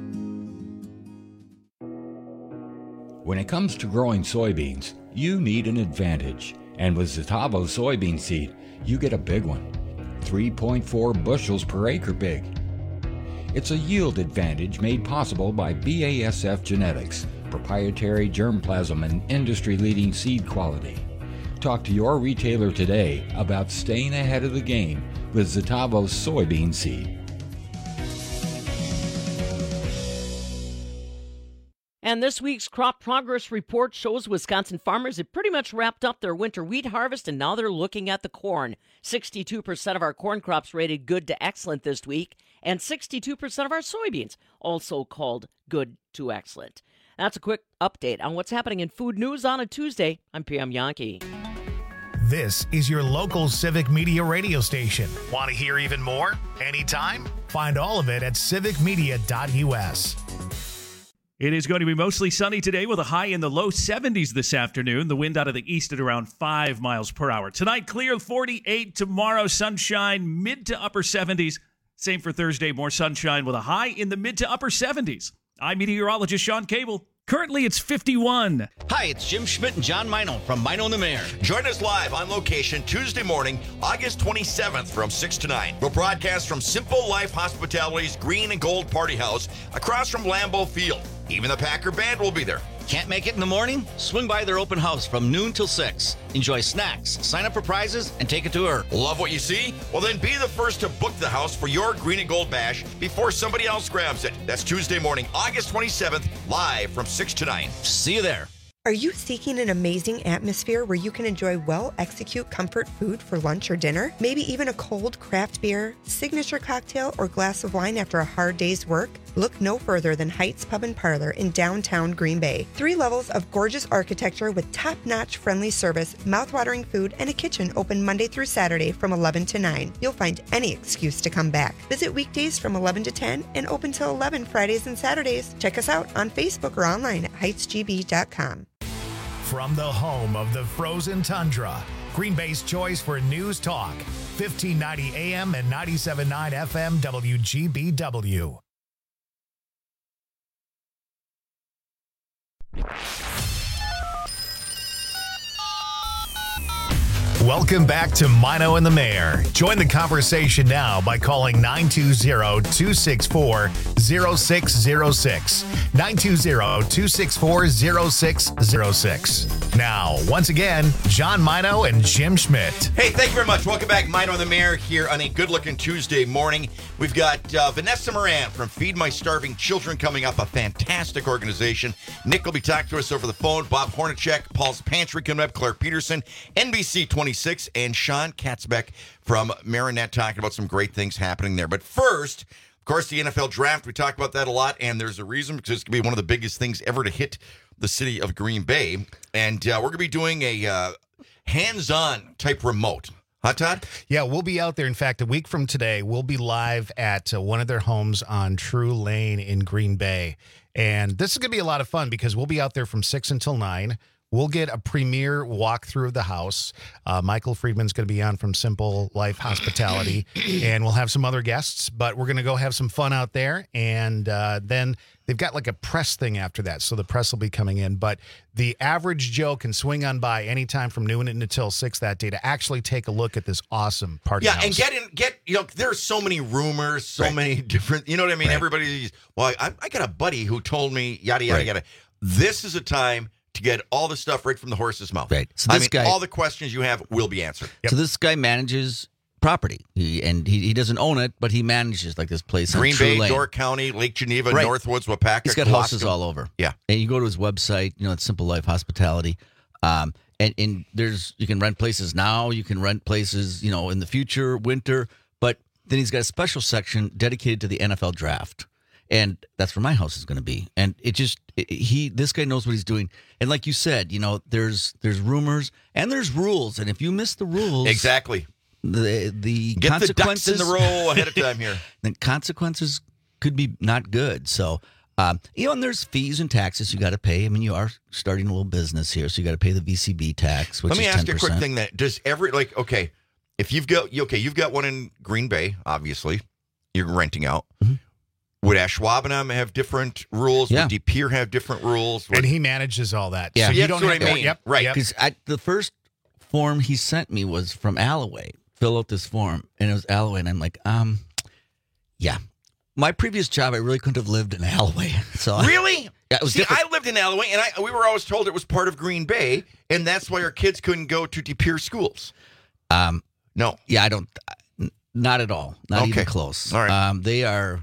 [SPEAKER 22] When it comes to growing soybeans, you need an advantage. And with Zetavo soybean seed, you get a big one. 3.4 bushels per acre big. It's a yield advantage made possible by BASF Genetics, proprietary germplasm and industry-leading seed quality. Talk to your retailer today about staying ahead of the game with Zetavo soybean seed.
[SPEAKER 8] And this week's crop progress report shows Wisconsin farmers have pretty much wrapped up their winter wheat harvest, and now they're looking at the corn. 62% of our corn crops rated good to excellent this week, and 62% of our soybeans also called good to excellent. That's a quick update on what's happening in food news on a Tuesday. I'm Pam Yankee.
[SPEAKER 1] This is your local Civic Media radio station. Want to hear even more? Anytime? Find all of it at civicmedia.us.
[SPEAKER 14] It is going to be mostly sunny today with a high in the low 70s this afternoon. The wind out of the east at around 5 miles per hour. Tonight, clear 48. Tomorrow, sunshine, mid to upper 70s. Same for Thursday, more sunshine with a high in the mid to upper 70s. I'm meteorologist Sean Cable. Currently, it's 51.
[SPEAKER 5] Hi, it's Jim Schmidt and John Mino from Mino and the Mayor.
[SPEAKER 6] Join us live on location Tuesday morning, August 27th from 6 to 9. We'll broadcast from Simple Life Hospitality's Green and Gold Party House across from Lambeau Field. Even the Packer Band will be there.
[SPEAKER 5] Can't make it in the morning? Swing by their open house from noon till 6. Enjoy snacks, sign up for prizes, and take a tour.
[SPEAKER 6] Love what you see? Well, then be the first to book the house for your Green and Gold Bash before somebody else grabs it. That's Tuesday morning, August 27th, live from 6 to 9.
[SPEAKER 5] See you there.
[SPEAKER 23] Are you seeking an amazing atmosphere where you can enjoy well-executed comfort food for lunch or dinner? Maybe even a cold craft beer, signature cocktail, or glass of wine after a hard day's work? Look no further than Heights Pub and Parlor in downtown Green Bay. 3 levels of gorgeous architecture with top-notch friendly service, mouth-watering food, and a kitchen open Monday through Saturday from 11 to 9. You'll find any excuse to come back. Visit weekdays from 11 to 10 and open till 11 Fridays and Saturdays. Check us out on Facebook or online at heightsgb.com.
[SPEAKER 1] From the home of the frozen tundra, Green Bay's choice for news talk, 1590 AM and 97.9 FM WGBW. Welcome back to Mino and the Mayor. Join the conversation now by calling 920-264-0606. 920-264-0606. Now, once again, John Mino and Jim Schmidt.
[SPEAKER 6] Hey, thank you very much. Welcome back. Mino and the Mayor here on a good-looking Tuesday morning. We've got Vanessa Moran from Feed My Starving Children coming up, a fantastic organization. Nick will be talking to us over the phone. Bob Hornacek, Paul's Pantry coming up, Claire Peterson, NBC 26, and Sean Katzbeck from Marinette talking about some great things happening there. But first, of course, the NFL draft. We talk about that a lot, and there's a reason, because it's going to be one of the biggest things ever to hit the city of Green Bay. And we're going to be doing a hands-on type remote. Huh, Todd?
[SPEAKER 1] Yeah, we'll be out there. In fact, a week from today, we'll be live at one of their homes on True Lane in Green Bay. And this is going to be a lot of fun because we'll be out there from 6 until 9. We'll get a premiere walkthrough of the house. Michael Friedman's going to be on from Simple Life Hospitality, and we'll have some other guests, but we're going to go have some fun out there. And then they've got like a press thing after that, so the press will be coming in. But the average Joe can swing on by anytime from noon until 6 that day to actually take a look at this awesome party house.
[SPEAKER 6] And get there are so many rumors, so many different, you know what I mean? Right. Everybody's, well, I got a buddy who told me, yada, yada, yada. This is a time to get all the stuff right from the horse's mouth.
[SPEAKER 5] Right. So this guy,
[SPEAKER 6] all the questions you have will be answered.
[SPEAKER 5] Yep. So this guy manages property. He doesn't own it, but he manages like this place
[SPEAKER 6] Green
[SPEAKER 5] on True
[SPEAKER 6] Bay,
[SPEAKER 5] Lane.
[SPEAKER 6] Door County, Lake Geneva, Northwoods, Wapaka.
[SPEAKER 5] He's got houses all over.
[SPEAKER 6] Yeah.
[SPEAKER 5] And you go to his website, it's Simple Life Hospitality. And you can rent places now, you can rent places, in the future, winter, but then he's got a special section dedicated to the NFL draft. And that's where my house is going to be. And this guy knows what he's doing. And like you said, there's rumors and there's rules. And if you miss the rules,
[SPEAKER 6] exactly,
[SPEAKER 5] the
[SPEAKER 6] get
[SPEAKER 5] consequences
[SPEAKER 6] the ducks in the row ahead of time here.
[SPEAKER 5] The consequences could be not good. So, and there's fees and taxes you got to pay. I mean, you are starting a little business here, so you got to pay the VCB tax, which is 10%.
[SPEAKER 6] Let me ask you a quick thing. That does if you've got one in Green Bay, obviously, you're renting out. Mm-hmm. Would Ashwaubenon have different rules?
[SPEAKER 5] Yeah.
[SPEAKER 6] Would De Pere have different rules?
[SPEAKER 1] And he manages all that.
[SPEAKER 5] Yeah,
[SPEAKER 1] so
[SPEAKER 6] that's what I mean.
[SPEAKER 1] Yep,
[SPEAKER 6] right.
[SPEAKER 5] Because the first form he sent me was from Alloway. Fill out this form, and it was Alloway, and I'm like, yeah. My previous job, I really couldn't have lived in Alloway. So
[SPEAKER 6] really?
[SPEAKER 5] Yeah, it was different.
[SPEAKER 6] I lived in Alloway, and we were always told it was part of Green Bay, and that's why our kids couldn't go to De Pere schools. No.
[SPEAKER 5] Yeah, I don't. Not at all. Not even close.
[SPEAKER 6] All right.
[SPEAKER 5] They are.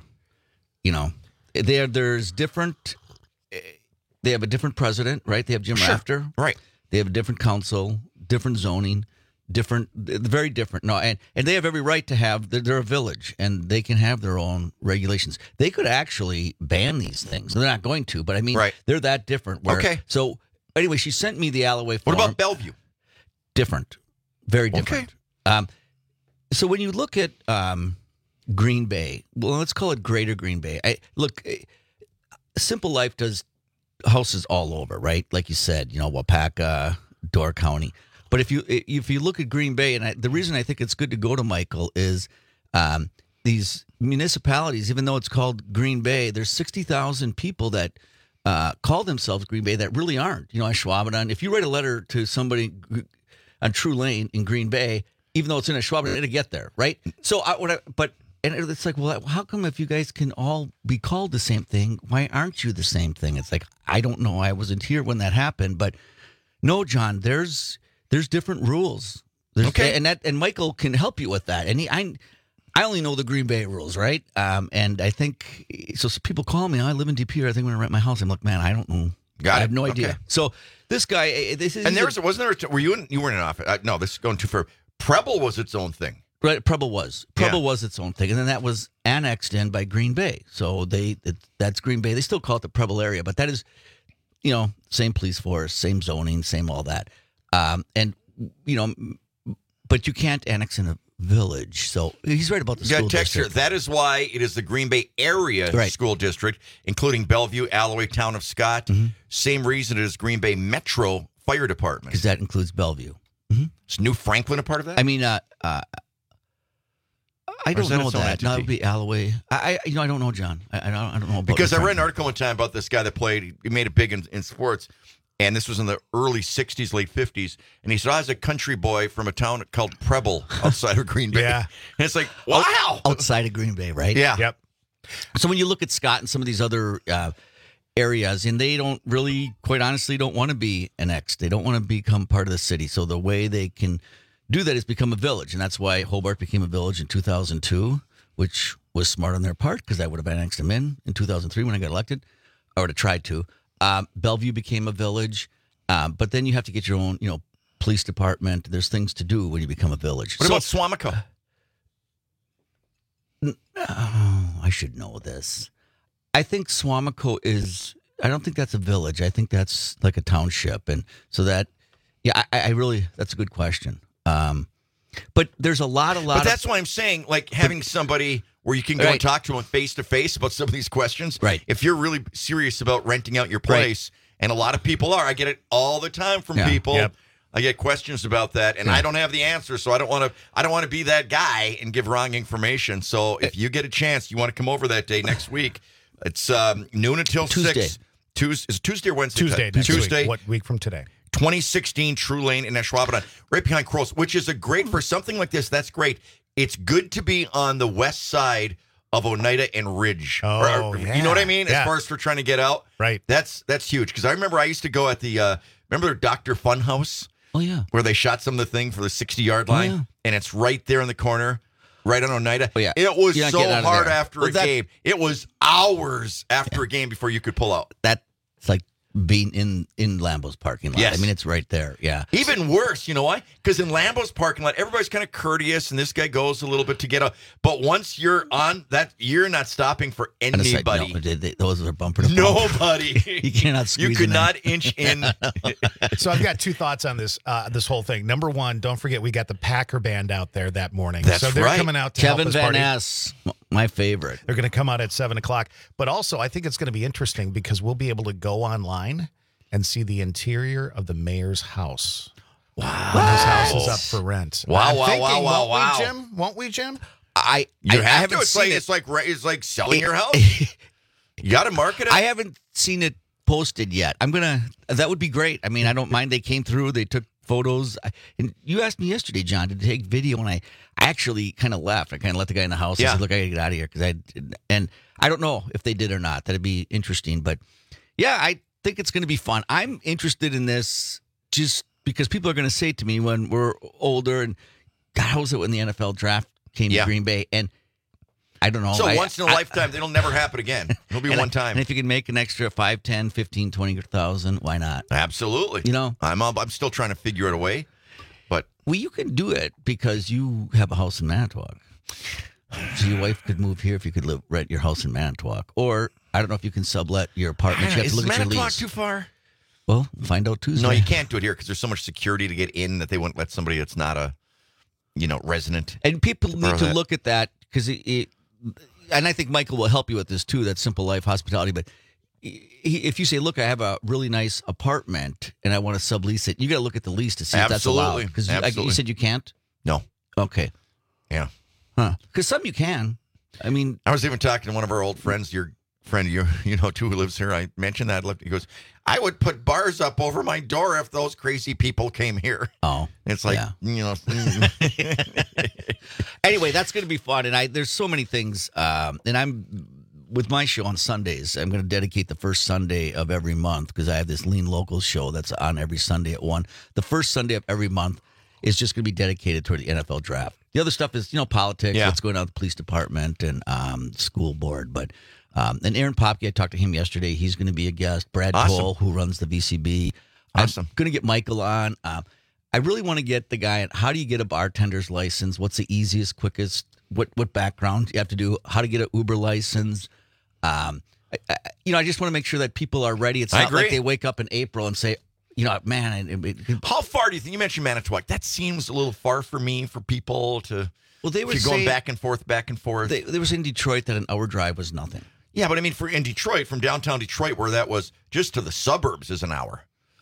[SPEAKER 5] There's different. They have a different president, right? They have Jim Rafter,
[SPEAKER 6] right?
[SPEAKER 5] They have a different council, different zoning, very different. No, and they have every right to have. They're a village, and they can have their own regulations. They could actually ban these things. They're not going to, but I mean, they're that different. So anyway, she sent me the Alloway form.
[SPEAKER 6] What about Bellevue?
[SPEAKER 5] Different, very different.
[SPEAKER 6] Okay.
[SPEAKER 5] So when you look at Green Bay, well, let's call it Greater Green Bay. Simple Life does houses all over, right? Like you said, Wapaka, Door County. But if you look at Green Bay, and the reason I think it's good to go to Michael is these municipalities, even though it's called Green Bay, there's 60,000 people that call themselves Green Bay that really aren't. Ashwaubenon. If you write a letter to somebody on True Lane in Green Bay, even though it's in Ashwaubenon, it'll get there, right? So, and it's like, well, how come if you guys can all be called the same thing, why aren't you the same thing? It's like, I don't know. I wasn't here when that happened, but no, John, there's different rules. And Michael can help you with that. And I only know the Green Bay rules, right? And I think so. People call me. I live in De Pere. I think I'm going to rent my house. I'm like, man, I don't know. I have no idea.
[SPEAKER 6] Okay.
[SPEAKER 5] So this guy,
[SPEAKER 6] you weren't in an office? No, this is going too far. Preble was its own thing.
[SPEAKER 5] Right, Preble was its own thing, and then that was annexed in by Green Bay. So that's Green Bay. They still call it the Preble area, but that is, same police force, same zoning, same all that. But you can't annex in a village. So he's right about the school district.
[SPEAKER 6] That is why it is the Green Bay area school district, including Bellevue, Alloway, Town of Scott. Mm-hmm. Same reason it is Green Bay Metro fire department?
[SPEAKER 5] Because that includes Bellevue.
[SPEAKER 6] Is New Franklin a part of that?
[SPEAKER 5] I mean, I don't know that. No, it would be Alloway. I don't know, John. I don't know about
[SPEAKER 6] because I read an article one time about this guy that played. He made it big in sports, and this was in the early '60s, late '50s. And he said, "I was a country boy from a town called Preble outside of Green Bay."
[SPEAKER 1] Yeah,
[SPEAKER 6] and it's like, wow,
[SPEAKER 5] outside of Green Bay, right?
[SPEAKER 6] Yeah.
[SPEAKER 1] Yep.
[SPEAKER 5] So when you look at Scott and some of these other areas, and they don't really, quite honestly, don't want to be annexed. They don't want to become part of the city. So the way they can do that is become a village, and that's why Hobart became a village in 2002, which was smart on their part because I would have annexed them in 2003 when I got elected. I would have tried to. Bellevue became a village, but then you have to get your own, police department. There's things to do when you become a village.
[SPEAKER 6] What about Swamico?
[SPEAKER 5] I should know this. I think Swamico I don't think that's a village. I think that's like a township. And so that, I really, that's a good question. But there's a lot.
[SPEAKER 6] But that's why I'm saying, like, having somebody where you can go and talk to them face to face about some of these questions.
[SPEAKER 5] Right.
[SPEAKER 6] If you're really serious about renting out your place, and a lot of people are, I get it all the time from people.
[SPEAKER 1] Yep.
[SPEAKER 6] I get questions about that, and I don't have the answer, so I don't want to be that guy and give wrong information. So if you get a chance, you want to come over that day next week. It's noon until
[SPEAKER 5] Tuesday.
[SPEAKER 6] 6. Is it Tuesday or Wednesday?
[SPEAKER 1] Tuesday. Next
[SPEAKER 6] Tuesday.
[SPEAKER 1] Week. What week from today?
[SPEAKER 6] 2016 True Lane in Ashwaubenon, right behind Crow's, which is a great, for something like this, that's great. It's good to be on the west side of Oneida and Ridge.
[SPEAKER 1] Oh,
[SPEAKER 6] You know what I mean? As far as for trying to get out.
[SPEAKER 1] Right.
[SPEAKER 6] That's huge. Because I remember I used to go at the, remember Dr. Funhouse?
[SPEAKER 5] Oh, yeah.
[SPEAKER 6] Where they shot some of the thing for the 60-yard line?
[SPEAKER 5] Oh, yeah.
[SPEAKER 6] And it's right there in the corner, right on Oneida.
[SPEAKER 5] Oh, yeah.
[SPEAKER 6] It was
[SPEAKER 5] You're not
[SPEAKER 6] so
[SPEAKER 5] getting out of
[SPEAKER 6] hard
[SPEAKER 5] there.
[SPEAKER 6] after a game. It was hours after a game before you could pull out.
[SPEAKER 5] That's like being in Lambeau's parking lot.
[SPEAKER 6] Yes.
[SPEAKER 5] I mean, it's right there. Yeah.
[SPEAKER 6] Even worse, you know why? Because in Lambeau's parking lot, everybody's kind of courteous, and this guy goes a little bit to get up. But once you're on that, you're not stopping for anybody.
[SPEAKER 5] Those are bumper to bumper.
[SPEAKER 6] Nobody.
[SPEAKER 5] You cannot squeeze
[SPEAKER 6] You could
[SPEAKER 5] in
[SPEAKER 6] not
[SPEAKER 5] there.
[SPEAKER 6] inch in.
[SPEAKER 1] So I've got two thoughts on this whole thing. Number one, don't forget we got the Packer band out there that morning.
[SPEAKER 6] That's
[SPEAKER 1] so they're
[SPEAKER 6] right.
[SPEAKER 1] coming out to
[SPEAKER 5] Kevin
[SPEAKER 1] help us
[SPEAKER 5] Van
[SPEAKER 1] party.
[SPEAKER 5] Ness, my favorite.
[SPEAKER 1] They're going to come out at 7:00. But also, I think it's going to be interesting because we'll be able to go online and see the interior of the mayor's house.
[SPEAKER 6] Wow.
[SPEAKER 1] When his house is up for rent.
[SPEAKER 6] Wow,
[SPEAKER 1] I'm
[SPEAKER 6] wow,
[SPEAKER 1] thinking,
[SPEAKER 6] wow, wow,
[SPEAKER 1] won't
[SPEAKER 6] wow.
[SPEAKER 1] we, Jim? Won't we, Jim?
[SPEAKER 5] I
[SPEAKER 6] have to.
[SPEAKER 5] haven't seen it.
[SPEAKER 6] It's like selling your house. You got to market it.
[SPEAKER 5] I haven't seen it posted yet. That would be great. I mean, I don't mind. They came through. They took photos. And you asked me yesterday, John, to take video, and I actually kind of left. I kind of let the guy in the house. I said, look, I got to get out of here. And I don't know if they did or not. That'd be interesting. But yeah, I think it's going to be fun. I'm interested in this just because people are going to say to me when we're older, and God, how was it when the NFL draft came to Green Bay? And I don't know.
[SPEAKER 6] So once in a lifetime, it'll never happen again. It'll be one time.
[SPEAKER 5] And if you can make an extra 5, 10, 15, 20,000, why not?
[SPEAKER 6] Absolutely.
[SPEAKER 5] You know,
[SPEAKER 6] I'm still trying to figure it a way, but
[SPEAKER 5] you can do it because you have a house in Manitowoc. So your wife could move here if you could rent your house in Manitowoc, or I don't know if you can sublet your apartment. You have to look at your
[SPEAKER 6] Manitowoc
[SPEAKER 5] lease.
[SPEAKER 6] too far?
[SPEAKER 5] Well, find out Tuesday.
[SPEAKER 6] No, you can't do it here because there's so much security to get in that they wouldn't let somebody that's not a, resident.
[SPEAKER 5] And people need to look at that because and I think Michael will help you with this too. That's Simple Life Hospitality. But if you say, look, I have a really nice apartment and I want to sublease it, you got to look at the lease to see if that's allowed. Because you said you can't?
[SPEAKER 6] No.
[SPEAKER 5] Okay.
[SPEAKER 6] Yeah.
[SPEAKER 5] Huh. Because some you can. I mean,
[SPEAKER 6] I was even talking to one of our old friends, your friend, you know, too, who lives here. I mentioned that. He goes, I would put bars up over my door if those crazy people came here.
[SPEAKER 5] Oh.
[SPEAKER 6] It's like,
[SPEAKER 5] Anyway, that's going to be fun. And there's so many things. And I'm with my show on Sundays. I'm going to dedicate the first Sunday of every month because I have this Lean Local show that's on every Sunday at 1. The first Sunday of every month is just going to be dedicated toward the NFL draft. The other stuff is, politics, what's going on with the police department and school board. But and Aaron Popke, I talked to him yesterday. He's going to be a guest. Brad Cole, who runs the VCB.
[SPEAKER 6] Awesome.
[SPEAKER 5] I'm going to get Michael on. I really want to get the guy at how do you get a bartender's license? What's the easiest, quickest? What background you have to do? How to get an Uber license? I just want to make sure that people are ready. It's not like they wake up in April and say, man.
[SPEAKER 6] How far do you think? You mentioned Manitowoc. That seems a little far for me, for people to.
[SPEAKER 5] Well, they were
[SPEAKER 6] going back and forth.
[SPEAKER 5] They was in Detroit that an hour drive was nothing.
[SPEAKER 6] Yeah, but I mean, in Detroit, from downtown Detroit, where that was just to the suburbs, is an hour.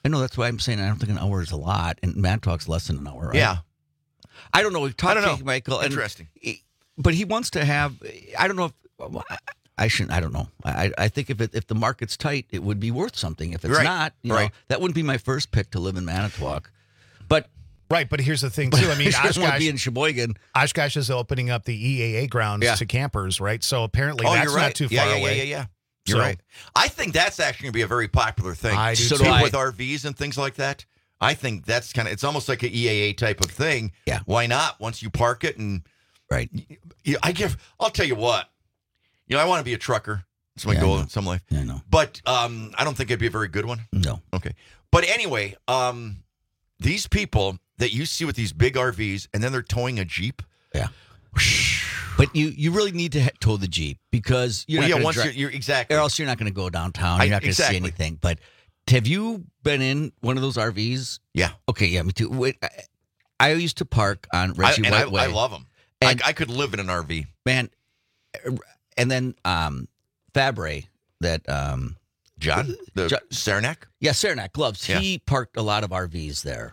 [SPEAKER 5] I know, that's why I'm saying I don't think an hour is a lot, and Manitowoc's less than an hour, right?
[SPEAKER 6] Yeah.
[SPEAKER 5] I don't know. We've talked to Michael.
[SPEAKER 6] Interesting.
[SPEAKER 5] But he wants to have, I don't know if, I shouldn't, I don't know. I think if the market's tight, it would be worth something. If it's not, you know, that wouldn't be my first pick to live in Manitowoc. But
[SPEAKER 1] right, but here's the thing too. I mean,
[SPEAKER 5] Oshkosh be in Sheboygan.
[SPEAKER 1] Oshkosh is opening up the EAA grounds to campers, right? So apparently that's not too far away.
[SPEAKER 6] Yeah. You're right. I think that's actually going to be a very popular thing.
[SPEAKER 1] I do
[SPEAKER 6] so
[SPEAKER 1] too.
[SPEAKER 6] With RVs and things like that. I think that's it's almost like an EAA type of thing.
[SPEAKER 5] Yeah.
[SPEAKER 6] Why not? Once you park it and I'll tell you what. You know, I want to be a trucker. It's my goal in some life.
[SPEAKER 5] Yeah, I know.
[SPEAKER 6] But I don't think it'd be a very good one.
[SPEAKER 5] No.
[SPEAKER 6] Okay. But anyway, these people that you see with these big RVs and then they're towing a Jeep.
[SPEAKER 5] Yeah. But you really need to tow the Jeep because you're not going to
[SPEAKER 6] you're exactly.
[SPEAKER 5] Or else you're not going to go downtown. You're not going to see anything. But have you been in one of those RVs?
[SPEAKER 6] Yeah.
[SPEAKER 5] Okay, yeah, me too. Wait, I used to park on Reggie White Way.
[SPEAKER 6] I love them. And I could live in an RV.
[SPEAKER 5] Man, and then Fabre, that
[SPEAKER 6] John Saranac?
[SPEAKER 5] Yeah, Saranac Gloves.
[SPEAKER 6] Yeah.
[SPEAKER 5] He parked a lot of RVs there.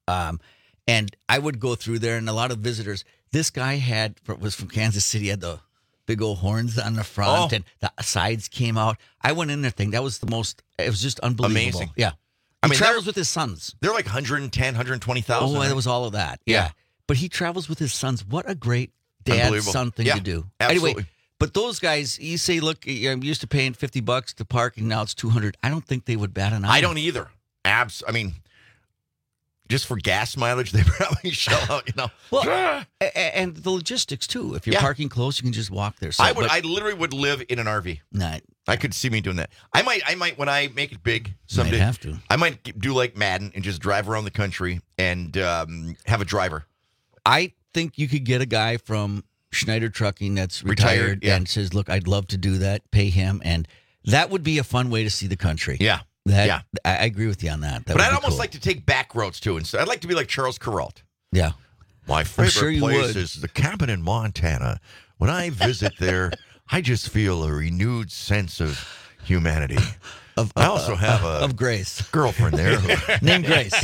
[SPEAKER 5] And I would go through there, and a lot of visitors. This guy was from Kansas City, had the big old horns on the front, and the sides came out. I went in there thinking that was it was just unbelievable.
[SPEAKER 6] Amazing.
[SPEAKER 5] Yeah. He travels with his sons.
[SPEAKER 6] They're like 110, 120,000.
[SPEAKER 5] Oh, it was all of that. Yeah. But he travels with his sons. What a great dad-son thing to do.
[SPEAKER 6] Absolutely.
[SPEAKER 5] Anyway, but those guys, you say, look, I'm used to paying $50 to park, and now it's $200. I don't think they would bat an eye.
[SPEAKER 6] I don't either. I mean, just for gas mileage, they probably shell out, you know.
[SPEAKER 5] Well, and the logistics, too. If you're parking close, you can just walk there. So,
[SPEAKER 6] I literally would live in an RV.
[SPEAKER 5] Nah,
[SPEAKER 6] I could see me doing that. I might when I make it big someday.
[SPEAKER 5] Might have to.
[SPEAKER 6] I might do like Madden and just drive around the country and have a driver.
[SPEAKER 5] I think you could get a guy from Schneider Trucking that's retired and says, look, I'd love to do that, pay him, and that would be a fun way to see the country.
[SPEAKER 6] Yeah.
[SPEAKER 5] I agree with you on that.
[SPEAKER 6] But I'd almost like to take back roads, too. And so I'd like to be like Charles Kuralt.
[SPEAKER 5] Yeah.
[SPEAKER 6] My favorite place is the cabin in Montana. When I visit there, I just feel a renewed sense of humanity. I also have
[SPEAKER 5] of Grace
[SPEAKER 6] girlfriend there
[SPEAKER 5] named Grace.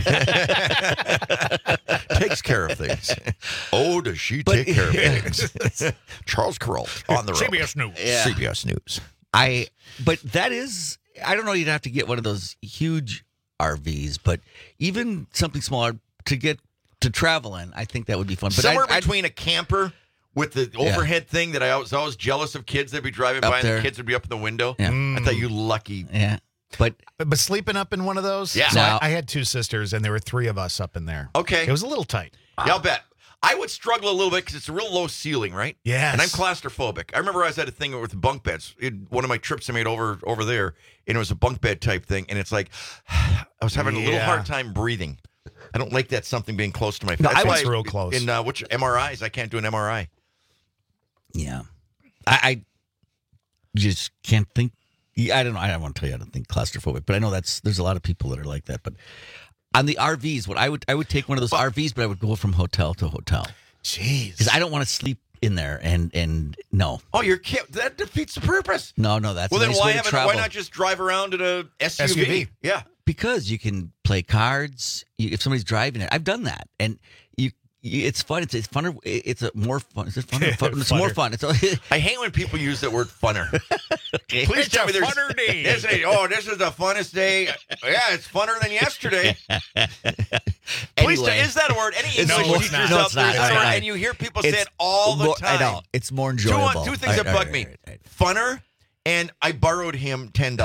[SPEAKER 6] Takes care of things. Oh, does she take care of things? Charles Kuralt on the road.
[SPEAKER 1] CBS News.
[SPEAKER 5] Yeah.
[SPEAKER 6] CBS News.
[SPEAKER 5] But that is, I don't know, you'd have to get one of those huge RVs, but even something smaller to get to travel in, I think that would be fun. But
[SPEAKER 6] somewhere between a camper with the overhead thing that I was always jealous of kids that'd be driving by and the kids would be up in the window.
[SPEAKER 5] Yeah.
[SPEAKER 6] I thought you lucky.
[SPEAKER 5] Yeah. But
[SPEAKER 1] sleeping up in one of those?
[SPEAKER 6] Yeah.
[SPEAKER 1] So I had two sisters, and there were three of us up in there.
[SPEAKER 6] Okay.
[SPEAKER 1] It was a little tight.
[SPEAKER 6] Yeah, I'll bet. I would struggle a little bit because it's a real low ceiling, right?
[SPEAKER 1] Yes.
[SPEAKER 6] And I'm claustrophobic. I remember I was at a thing with bunk beds. One of my trips I made over there, and it was a bunk bed type thing. And it's like, I was having a little hard time breathing. I don't like that something being close to my face.
[SPEAKER 1] No, I was real close.
[SPEAKER 6] In which MRIs, I can't do an MRI.
[SPEAKER 5] Yeah. I just can't think. I don't know. I don't want to tell you I don't think claustrophobic, but I know there's a lot of people that are like that. But on the RVs, I would take one of those RVs, but I would go from hotel to hotel.
[SPEAKER 1] Jeez.
[SPEAKER 5] Because I don't want to sleep in there and no.
[SPEAKER 6] Oh, that defeats the purpose.
[SPEAKER 5] No, that's
[SPEAKER 6] well.
[SPEAKER 5] a
[SPEAKER 6] Then
[SPEAKER 5] nice way to travel.
[SPEAKER 6] why not just drive around in a SUV? Yeah,
[SPEAKER 5] because you can play cards. If somebody's driving it, I've done that, and it's fun. It's funner. It's more fun. Is it funner? It's more fun.
[SPEAKER 6] I hate when people use the word funner.
[SPEAKER 5] Okay.
[SPEAKER 6] Please tell me there's funner day. This is the funnest day. Yeah, it's funner than yesterday. Please tell, is that a word? Any English teachers out there? And you hear people say it all the time.
[SPEAKER 5] I know. It's more enjoyable.
[SPEAKER 6] Two things that bug me. Funner and I borrowed him $10.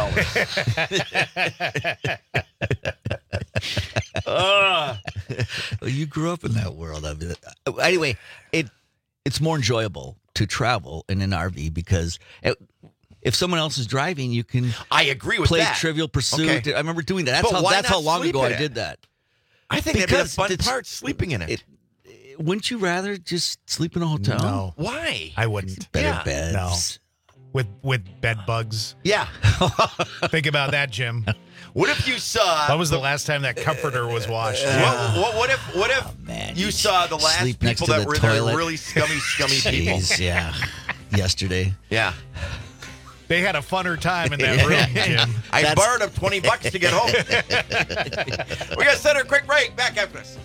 [SPEAKER 5] Well, you grew up in that world. Anyway, it's more enjoyable to travel in an RV because if someone else is driving, you can.
[SPEAKER 6] I agree with
[SPEAKER 5] play
[SPEAKER 6] that.
[SPEAKER 5] Trivial Pursuit.
[SPEAKER 6] Okay.
[SPEAKER 5] I remember doing that. That's how long ago I did that.
[SPEAKER 6] I think that'd be the fun part, sleeping in it.
[SPEAKER 5] Wouldn't you rather just sleep in a hotel?
[SPEAKER 1] No.
[SPEAKER 6] Why?
[SPEAKER 1] I wouldn't.
[SPEAKER 5] Better beds.
[SPEAKER 1] No. With bed bugs.
[SPEAKER 6] Yeah.
[SPEAKER 1] Think about that, Jim.
[SPEAKER 6] What if you saw?
[SPEAKER 1] When was the last time that comforter was washed?
[SPEAKER 6] What if you saw the last people that were in there really scummy people?
[SPEAKER 5] Yeah. Yesterday.
[SPEAKER 6] Yeah.
[SPEAKER 1] They had a funner time in that room, Jim.
[SPEAKER 6] I borrowed up $20 to get home. We got to set a quick break. Back after this.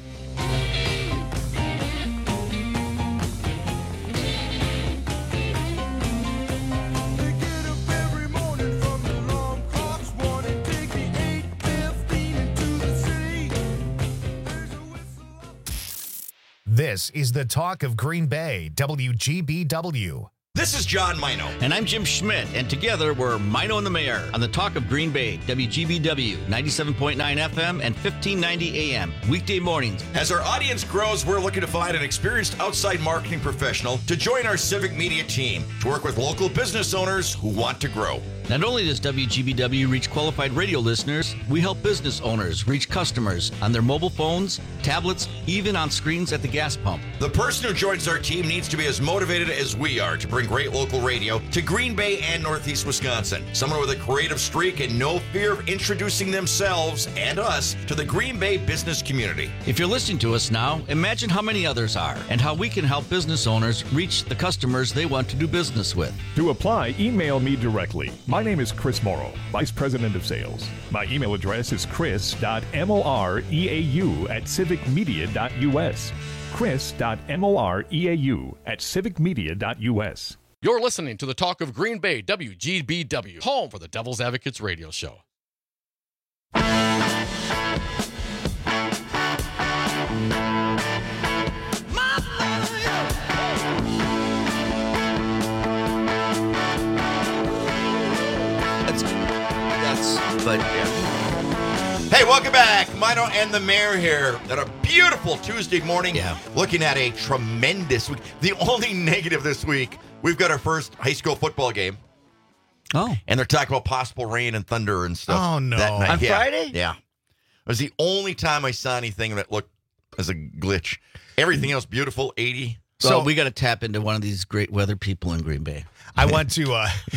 [SPEAKER 1] This is the talk of Green Bay, WGBW.
[SPEAKER 6] This is John Mino.
[SPEAKER 5] And I'm Jim Schmidt. And together we're Mino and the Mayor on the Talk of Green Bay, WGBW, 97.9 FM and 1590 AM, weekday mornings.
[SPEAKER 6] As our audience grows, we're looking to find an experienced outside marketing professional to join our civic media team to work with local business owners who want to grow.
[SPEAKER 5] Not only does WGBW reach qualified radio listeners, we help business owners reach customers on their mobile phones, tablets, even on screens at the gas pump.
[SPEAKER 6] The person who joins our team needs to be as motivated as we are to bring great local radio to Green Bay and Northeast Wisconsin. Someone with a creative streak and no fear of introducing themselves and us to the Green Bay business community.
[SPEAKER 5] If you're listening to us now, imagine how many others are and how we can help business owners reach the customers they want to do business with.
[SPEAKER 2] To apply, email me directly. My name is Chris Morrow, Vice President of Sales. My email address is chris.moreau@civicmedia.us. chris.moreau@civicmedia.us.
[SPEAKER 3] You're listening to the Talk of Green Bay, WGBW, home for the Devil's Advocates radio show.
[SPEAKER 5] But
[SPEAKER 6] Hey, welcome back. Mino and the Mayor here on a beautiful Tuesday morning. Looking at a tremendous week. The only negative this week, we've got our first high school football game.
[SPEAKER 5] Oh.
[SPEAKER 6] And they're talking about possible rain and thunder and stuff.
[SPEAKER 1] Oh, no.
[SPEAKER 6] That night.
[SPEAKER 5] On Friday?
[SPEAKER 6] Yeah. It was the only time I saw anything that looked as a glitch. Everything else beautiful, 80.
[SPEAKER 5] So we got to tap into one of these great weather people in Green Bay.
[SPEAKER 1] I want to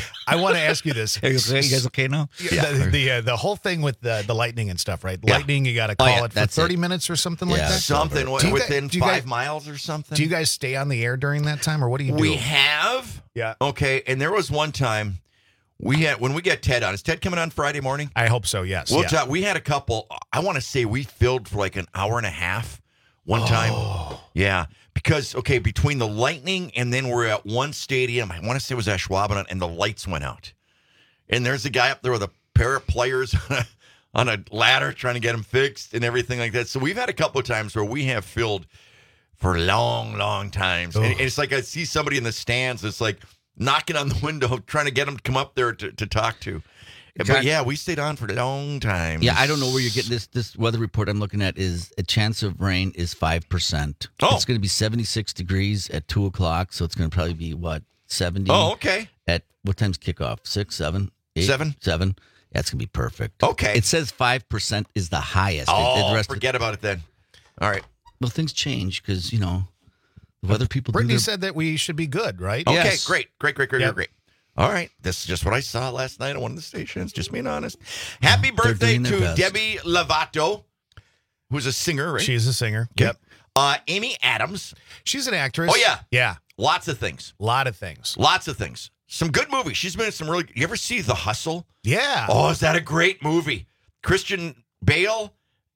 [SPEAKER 1] ask you this.
[SPEAKER 5] You guys okay now?
[SPEAKER 1] The whole thing with the lightning and stuff, right? Lightning, you got to call it for 30 minutes or something like that?
[SPEAKER 6] Something within 5 miles or something.
[SPEAKER 1] Do you guys stay on the air during that time, or what do you do?
[SPEAKER 6] We have.
[SPEAKER 1] Yeah.
[SPEAKER 6] Okay, and there was one time when we get Ted on. Is Ted coming on Friday morning?
[SPEAKER 1] I hope so, yes.
[SPEAKER 6] We had a couple. I want to say we filled for like an hour and a half one time. Yeah. Because, between the lightning and then we're at one stadium, I want to say it was Ashwaubenon, and the lights went out. And there's a guy up there with a pair of pliers on a ladder trying to get them fixed and everything like that. So we've had a couple of times where we have filled for long, long times. And it's like I see somebody in the stands that's like knocking on the window, trying to get them to come up there to talk to. But yeah, we stayed on for a long time.
[SPEAKER 5] Yeah, I don't know where you're getting this. This weather report I'm looking at is a chance of rain is 5%.
[SPEAKER 6] Oh.
[SPEAKER 5] It's going to be 76 degrees at 2 o'clock, so it's going to probably be, 70?
[SPEAKER 6] Oh, okay.
[SPEAKER 5] At what time's kickoff? 6, 7, 8?
[SPEAKER 6] 7?
[SPEAKER 5] 7. That's going to be perfect.
[SPEAKER 6] Okay.
[SPEAKER 5] It says 5% is the highest.
[SPEAKER 6] Forget about it then. All right.
[SPEAKER 5] Well, things change because, the weather people
[SPEAKER 1] Brittany said that we should be good, right?
[SPEAKER 6] Okay,
[SPEAKER 5] Yes.
[SPEAKER 6] great. All right. This is just what I saw last night on one of the stations, just being honest. Happy birthday
[SPEAKER 5] doing their
[SPEAKER 6] to
[SPEAKER 5] best.
[SPEAKER 6] Debbie Lovato, who's a singer, right?
[SPEAKER 1] She's a singer.
[SPEAKER 6] Yep. Amy Adams.
[SPEAKER 1] She's an actress.
[SPEAKER 6] Oh, yeah.
[SPEAKER 1] Yeah.
[SPEAKER 6] Lots of things.
[SPEAKER 1] Lot of things.
[SPEAKER 6] Some good movies. She's been in some really... You ever see The Hustle?
[SPEAKER 1] Yeah.
[SPEAKER 6] Oh, is that a great movie? Christian Bale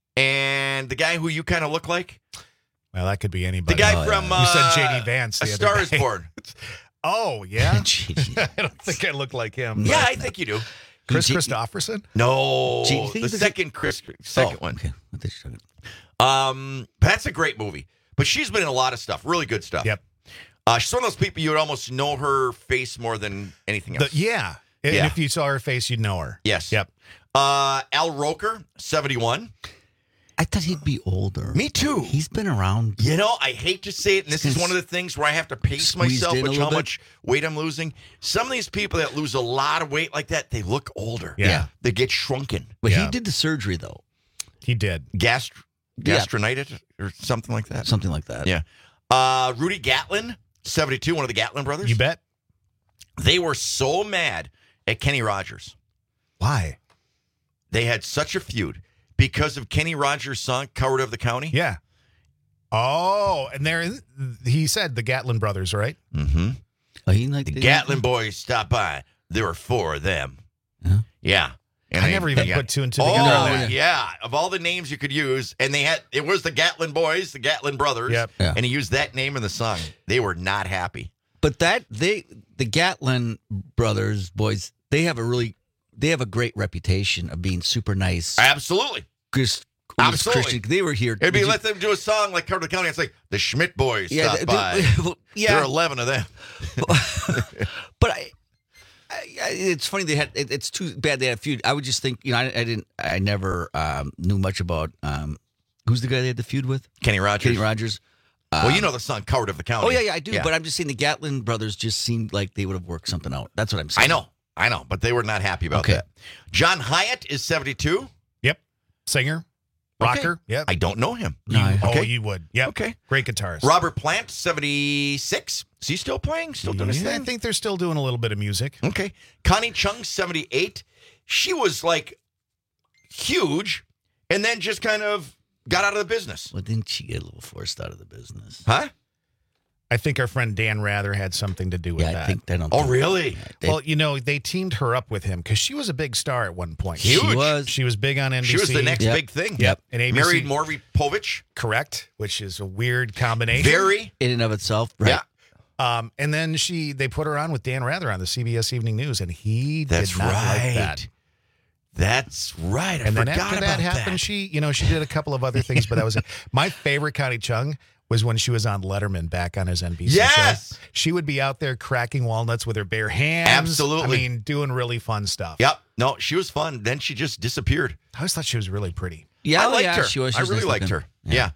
[SPEAKER 6] and the guy who you kind of look like?
[SPEAKER 1] Well, that could be anybody.
[SPEAKER 6] The guy from...
[SPEAKER 1] you said J.D. Vance the
[SPEAKER 6] A
[SPEAKER 1] other
[SPEAKER 6] Star
[SPEAKER 1] day.
[SPEAKER 6] is Born.
[SPEAKER 1] Oh, yeah? I don't think I look like him.
[SPEAKER 6] Yeah,
[SPEAKER 1] but-
[SPEAKER 6] I think you do.
[SPEAKER 1] Chris Christopherson?
[SPEAKER 6] No,
[SPEAKER 5] Gee,
[SPEAKER 6] the second one.
[SPEAKER 5] Okay.
[SPEAKER 6] That's a great movie. But she's been in a lot of stuff, really good stuff.
[SPEAKER 1] Yep.
[SPEAKER 6] She's one of those people you would almost know her face more than anything else.
[SPEAKER 1] Yeah. And if you saw her face, you'd know her.
[SPEAKER 6] Yes.
[SPEAKER 1] Yep.
[SPEAKER 6] Al Roker, 71.
[SPEAKER 5] I thought he'd be older.
[SPEAKER 6] Me too.
[SPEAKER 5] He's been around.
[SPEAKER 6] You know, I hate to say it, and this is one of the things where I have to pace
[SPEAKER 5] Squeezed
[SPEAKER 6] myself
[SPEAKER 5] in a
[SPEAKER 6] with
[SPEAKER 5] little
[SPEAKER 6] how
[SPEAKER 5] bit.
[SPEAKER 6] much weight I'm losing. Some of these people that lose a lot of weight like that, they look older.
[SPEAKER 1] Yeah.
[SPEAKER 6] They get shrunken.
[SPEAKER 5] But he did the surgery, though.
[SPEAKER 1] He did.
[SPEAKER 6] Gastronitis or something like that.
[SPEAKER 5] Something like that.
[SPEAKER 6] Yeah. Rudy Gatlin, 72, one of the Gatlin brothers.
[SPEAKER 1] You bet.
[SPEAKER 6] They were so mad at Kenny Rogers.
[SPEAKER 1] Why?
[SPEAKER 6] They had such a feud because of Kenny Rogers' song, Coward of the County.
[SPEAKER 1] Yeah. Oh, and he said the Gatlin brothers, right?
[SPEAKER 6] Mm-hmm.
[SPEAKER 5] Oh, he like
[SPEAKER 6] the Gatlin boys stop by. there were 4 of them. Yeah. And
[SPEAKER 1] I never even put 2 and 2 together on that.
[SPEAKER 6] Yeah. Of all the names you could use, and it was the Gatlin boys, the Gatlin brothers,
[SPEAKER 1] Yep.
[SPEAKER 5] Yeah.
[SPEAKER 6] and he used that name in the song. They were not happy.
[SPEAKER 5] But the Gatlin brothers, boys, they have a great reputation of being super nice.
[SPEAKER 6] Absolutely.
[SPEAKER 5] Absolutely. Christian, they were here.
[SPEAKER 6] It'd be let them do a song like Carter County. It's like the Schmidt boys stopped by. There are 11 of them.
[SPEAKER 5] But it's funny they had. It's too bad they had a feud. I would just think, I never knew much about who's the guy they had the feud with?
[SPEAKER 6] Kenny Rogers.
[SPEAKER 5] Kenny Rogers.
[SPEAKER 6] Well, you know the song "Coward of the County."
[SPEAKER 5] Oh yeah, I do. Yeah. But I'm just saying the Gatlin brothers just seemed like they would have worked something out. That's what I'm saying.
[SPEAKER 6] I know, but they were not happy about that. John Hyatt is 72.
[SPEAKER 1] Yep. Singer, rocker.
[SPEAKER 6] Okay.
[SPEAKER 1] Yep.
[SPEAKER 6] I don't know him.
[SPEAKER 1] No. Oh, you would. Yep.
[SPEAKER 6] Okay.
[SPEAKER 1] Great guitarist.
[SPEAKER 6] Robert Plant, 76. Is he still playing? Still doing his thing?
[SPEAKER 1] I think they're still doing a little bit of music.
[SPEAKER 6] Okay. Connie Chung, 78. She was like huge, and then just kind of got out of the business.
[SPEAKER 5] Well, didn't she get a little forced out of the business?
[SPEAKER 6] Huh?
[SPEAKER 1] I think our friend Dan Rather had something to do with that.
[SPEAKER 5] I think they don't.
[SPEAKER 6] Oh, really?
[SPEAKER 1] Well, they teamed her up with him because she was a big star at one point.
[SPEAKER 6] Huge.
[SPEAKER 1] She was big on NBC.
[SPEAKER 6] She was the next big thing.
[SPEAKER 1] Yep. And ABC,
[SPEAKER 6] married Maury Povich.
[SPEAKER 1] Correct, which is a weird combination.
[SPEAKER 6] Very.
[SPEAKER 5] In and of itself. Right?
[SPEAKER 6] Yeah.
[SPEAKER 1] And then they put her on with Dan Rather on the CBS Evening News, and he did not like that.
[SPEAKER 6] That's right.
[SPEAKER 1] And then after that happened, she did a couple of other things, but that was it. My favorite Connie Chung was when she was on Letterman back on his NBC show. She would be out there cracking walnuts with her bare hands.
[SPEAKER 6] Absolutely.
[SPEAKER 1] I mean, doing really fun stuff.
[SPEAKER 6] Yep. No, she was fun. Then she just disappeared.
[SPEAKER 1] I always thought she was really pretty.
[SPEAKER 5] Yeah,
[SPEAKER 6] I liked her.
[SPEAKER 5] She was.
[SPEAKER 6] I really liked her. Yeah.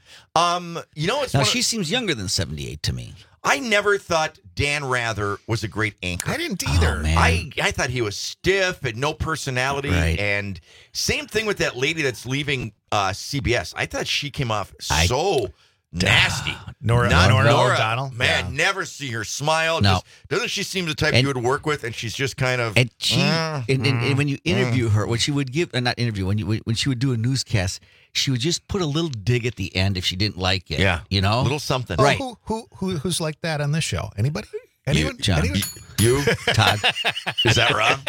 [SPEAKER 6] It's
[SPEAKER 5] now she seems younger than 78 to me.
[SPEAKER 6] I never thought Dan Rather was a great anchor.
[SPEAKER 1] I didn't either.
[SPEAKER 5] Oh, man.
[SPEAKER 6] I thought he was stiff and no personality.
[SPEAKER 5] Right.
[SPEAKER 6] And same thing with that lady that's leaving CBS. I thought she came off so nasty.
[SPEAKER 1] Nora O'Donnell.
[SPEAKER 6] Man, never see her smile.
[SPEAKER 5] No.
[SPEAKER 6] Doesn't she seem the type you would work with? And she's just kind of.
[SPEAKER 5] And she, and when you interview her, when she would give, not interview, when she would do a newscast, she would just put a little dig at the end if she didn't like it.
[SPEAKER 6] Yeah.
[SPEAKER 5] You know?
[SPEAKER 6] A little something.
[SPEAKER 5] Right.
[SPEAKER 1] Who's like that on this show? Anybody?
[SPEAKER 5] You, John.
[SPEAKER 6] You?
[SPEAKER 5] Todd.
[SPEAKER 6] Is that wrong?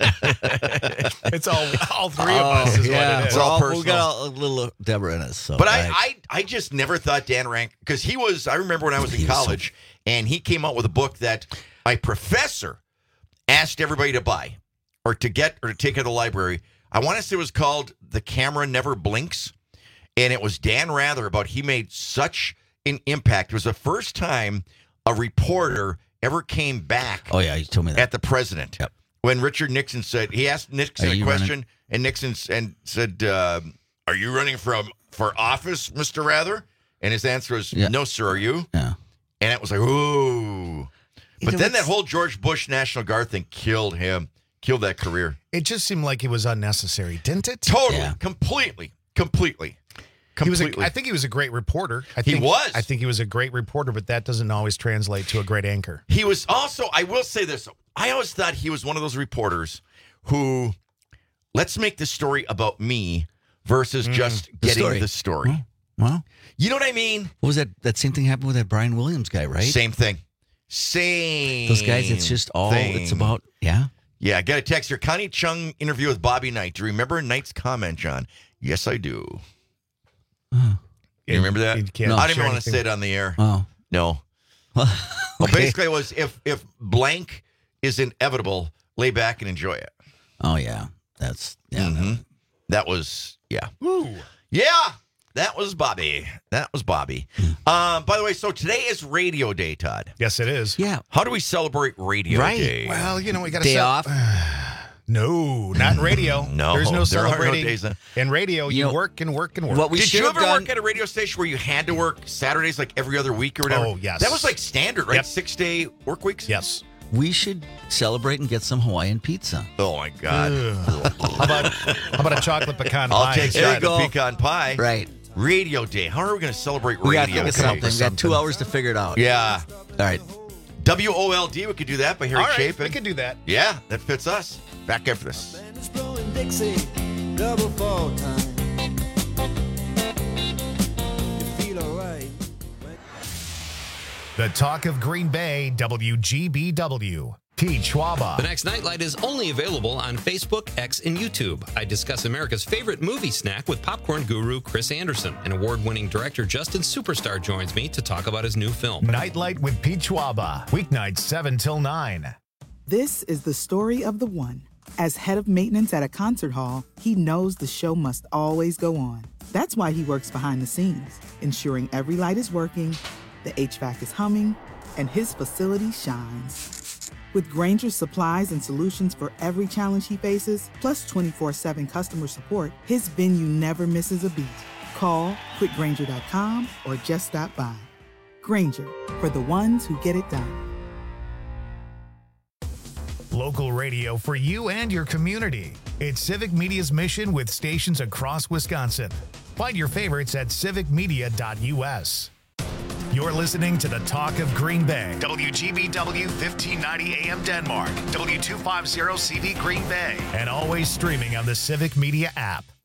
[SPEAKER 1] It's all three of us is what it is.
[SPEAKER 6] It's all personal.
[SPEAKER 5] We got a little Deborah in us. So,
[SPEAKER 6] but I just never thought Dan Rank, because I remember when I was in college, and he came out with a book that my professor asked everybody to buy or to take out of the library. I want to say it was called The Camera Never Blinks, and it was Dan Rather he made such an impact. It was the first time a reporter ever came back.
[SPEAKER 5] Oh, yeah, you told me that.
[SPEAKER 6] At the president.
[SPEAKER 5] Yep.
[SPEAKER 6] When Richard Nixon he asked Nixon a question, and Nixon said, are you running for office, Mr. Rather? And his answer was, no, sir, are you?
[SPEAKER 5] Yeah.
[SPEAKER 6] And it was like, ooh. But then that whole George Bush National Guard thing killed him, killed that career.
[SPEAKER 1] It just seemed like it was unnecessary, didn't it?
[SPEAKER 6] Totally.
[SPEAKER 5] Yeah.
[SPEAKER 6] Completely.
[SPEAKER 1] I think he was a great reporter. I think he was a great reporter, but that doesn't always translate to a great anchor.
[SPEAKER 6] He was also, I will say this, I always thought he was one of those reporters who, let's make the story about me versus just getting the story.
[SPEAKER 5] Well,
[SPEAKER 6] you know what I mean?
[SPEAKER 5] What was that same thing happened with that Brian Williams guy, right?
[SPEAKER 6] Same thing.
[SPEAKER 5] Those guys, it's just all it's about. Yeah.
[SPEAKER 6] Yeah, I got a text here. Connie Chung interview with Bobby Knight. Do you remember Knight's comment, John? Yes, I do. You remember that?
[SPEAKER 1] No,
[SPEAKER 6] I didn't even want to say it on the air.
[SPEAKER 5] Oh.
[SPEAKER 6] No.
[SPEAKER 5] Okay.
[SPEAKER 6] Well, basically, it was if blank is inevitable, lay back and enjoy it.
[SPEAKER 5] Oh, yeah. That's,
[SPEAKER 6] That was, yeah.
[SPEAKER 1] Ooh.
[SPEAKER 6] Yeah, that was Bobby. By the way, so today is Radio Day, Todd.
[SPEAKER 1] Yes, it is.
[SPEAKER 5] Yeah.
[SPEAKER 6] How do we celebrate Radio Day?
[SPEAKER 1] Well, we got to
[SPEAKER 5] day off.
[SPEAKER 1] No, not in radio.
[SPEAKER 6] No,
[SPEAKER 1] there's no
[SPEAKER 6] there are no
[SPEAKER 1] celebrating.
[SPEAKER 6] days
[SPEAKER 1] In radio, you work and work and work.
[SPEAKER 5] What we
[SPEAKER 6] Did
[SPEAKER 5] should
[SPEAKER 6] you
[SPEAKER 5] have
[SPEAKER 6] ever
[SPEAKER 5] done,
[SPEAKER 6] work at a radio station where you had to work Saturdays like every other week or whatever?
[SPEAKER 1] Oh, yes.
[SPEAKER 6] That was like standard, right?
[SPEAKER 1] Yep.
[SPEAKER 6] 6-day work weeks?
[SPEAKER 1] Yes.
[SPEAKER 5] we should celebrate and get some Hawaiian pizza.
[SPEAKER 6] Oh, my God.
[SPEAKER 1] How about a chocolate pecan pie?
[SPEAKER 6] I'll take
[SPEAKER 5] There you
[SPEAKER 6] the
[SPEAKER 5] go.
[SPEAKER 6] pecan pie.
[SPEAKER 5] Right.
[SPEAKER 6] Radio Day. How are we going to celebrate
[SPEAKER 5] We got to
[SPEAKER 6] Radio
[SPEAKER 5] think of
[SPEAKER 6] Day?
[SPEAKER 5] something. We got 2 hours to figure it out.
[SPEAKER 6] Yeah.
[SPEAKER 5] All right.
[SPEAKER 6] WOLD, we could do that by Harry
[SPEAKER 1] All right,
[SPEAKER 6] Chapin.
[SPEAKER 1] we could do that.
[SPEAKER 6] Yeah, that fits us. Back after this.
[SPEAKER 16] Dixie, double fall time. You feel alright.
[SPEAKER 1] The talk of Green Bay, WGBW. Pete Schwaba.
[SPEAKER 19] The next Nightlight is only available on Facebook, X, and YouTube. I discuss America's favorite movie snack with popcorn guru Chris Anderson. And award-winning director Justin Superstar joins me to talk about his new film.
[SPEAKER 1] Nightlight with Pete Schwaba. Weeknights 7 till 9.
[SPEAKER 4] This is the story of the one. As head of maintenance at a concert hall, he knows the show must always go on. That's why he works behind the scenes, ensuring every light is working, the HVAC is humming, and his facility shines. With Grainger's supplies and solutions for every challenge he faces, plus 24/7 customer support, his venue never misses a beat. Call quickgrainger.com or just stop by. Grainger, for the ones who get it done.
[SPEAKER 1] Local radio for you and your community. It's Civic Media's mission with stations across Wisconsin. Find your favorites at civicmedia.us. You're listening to the Talk of Green Bay. WGBW 1590 AM Denmark. W250 CV Green Bay. And always streaming on the Civic Media app.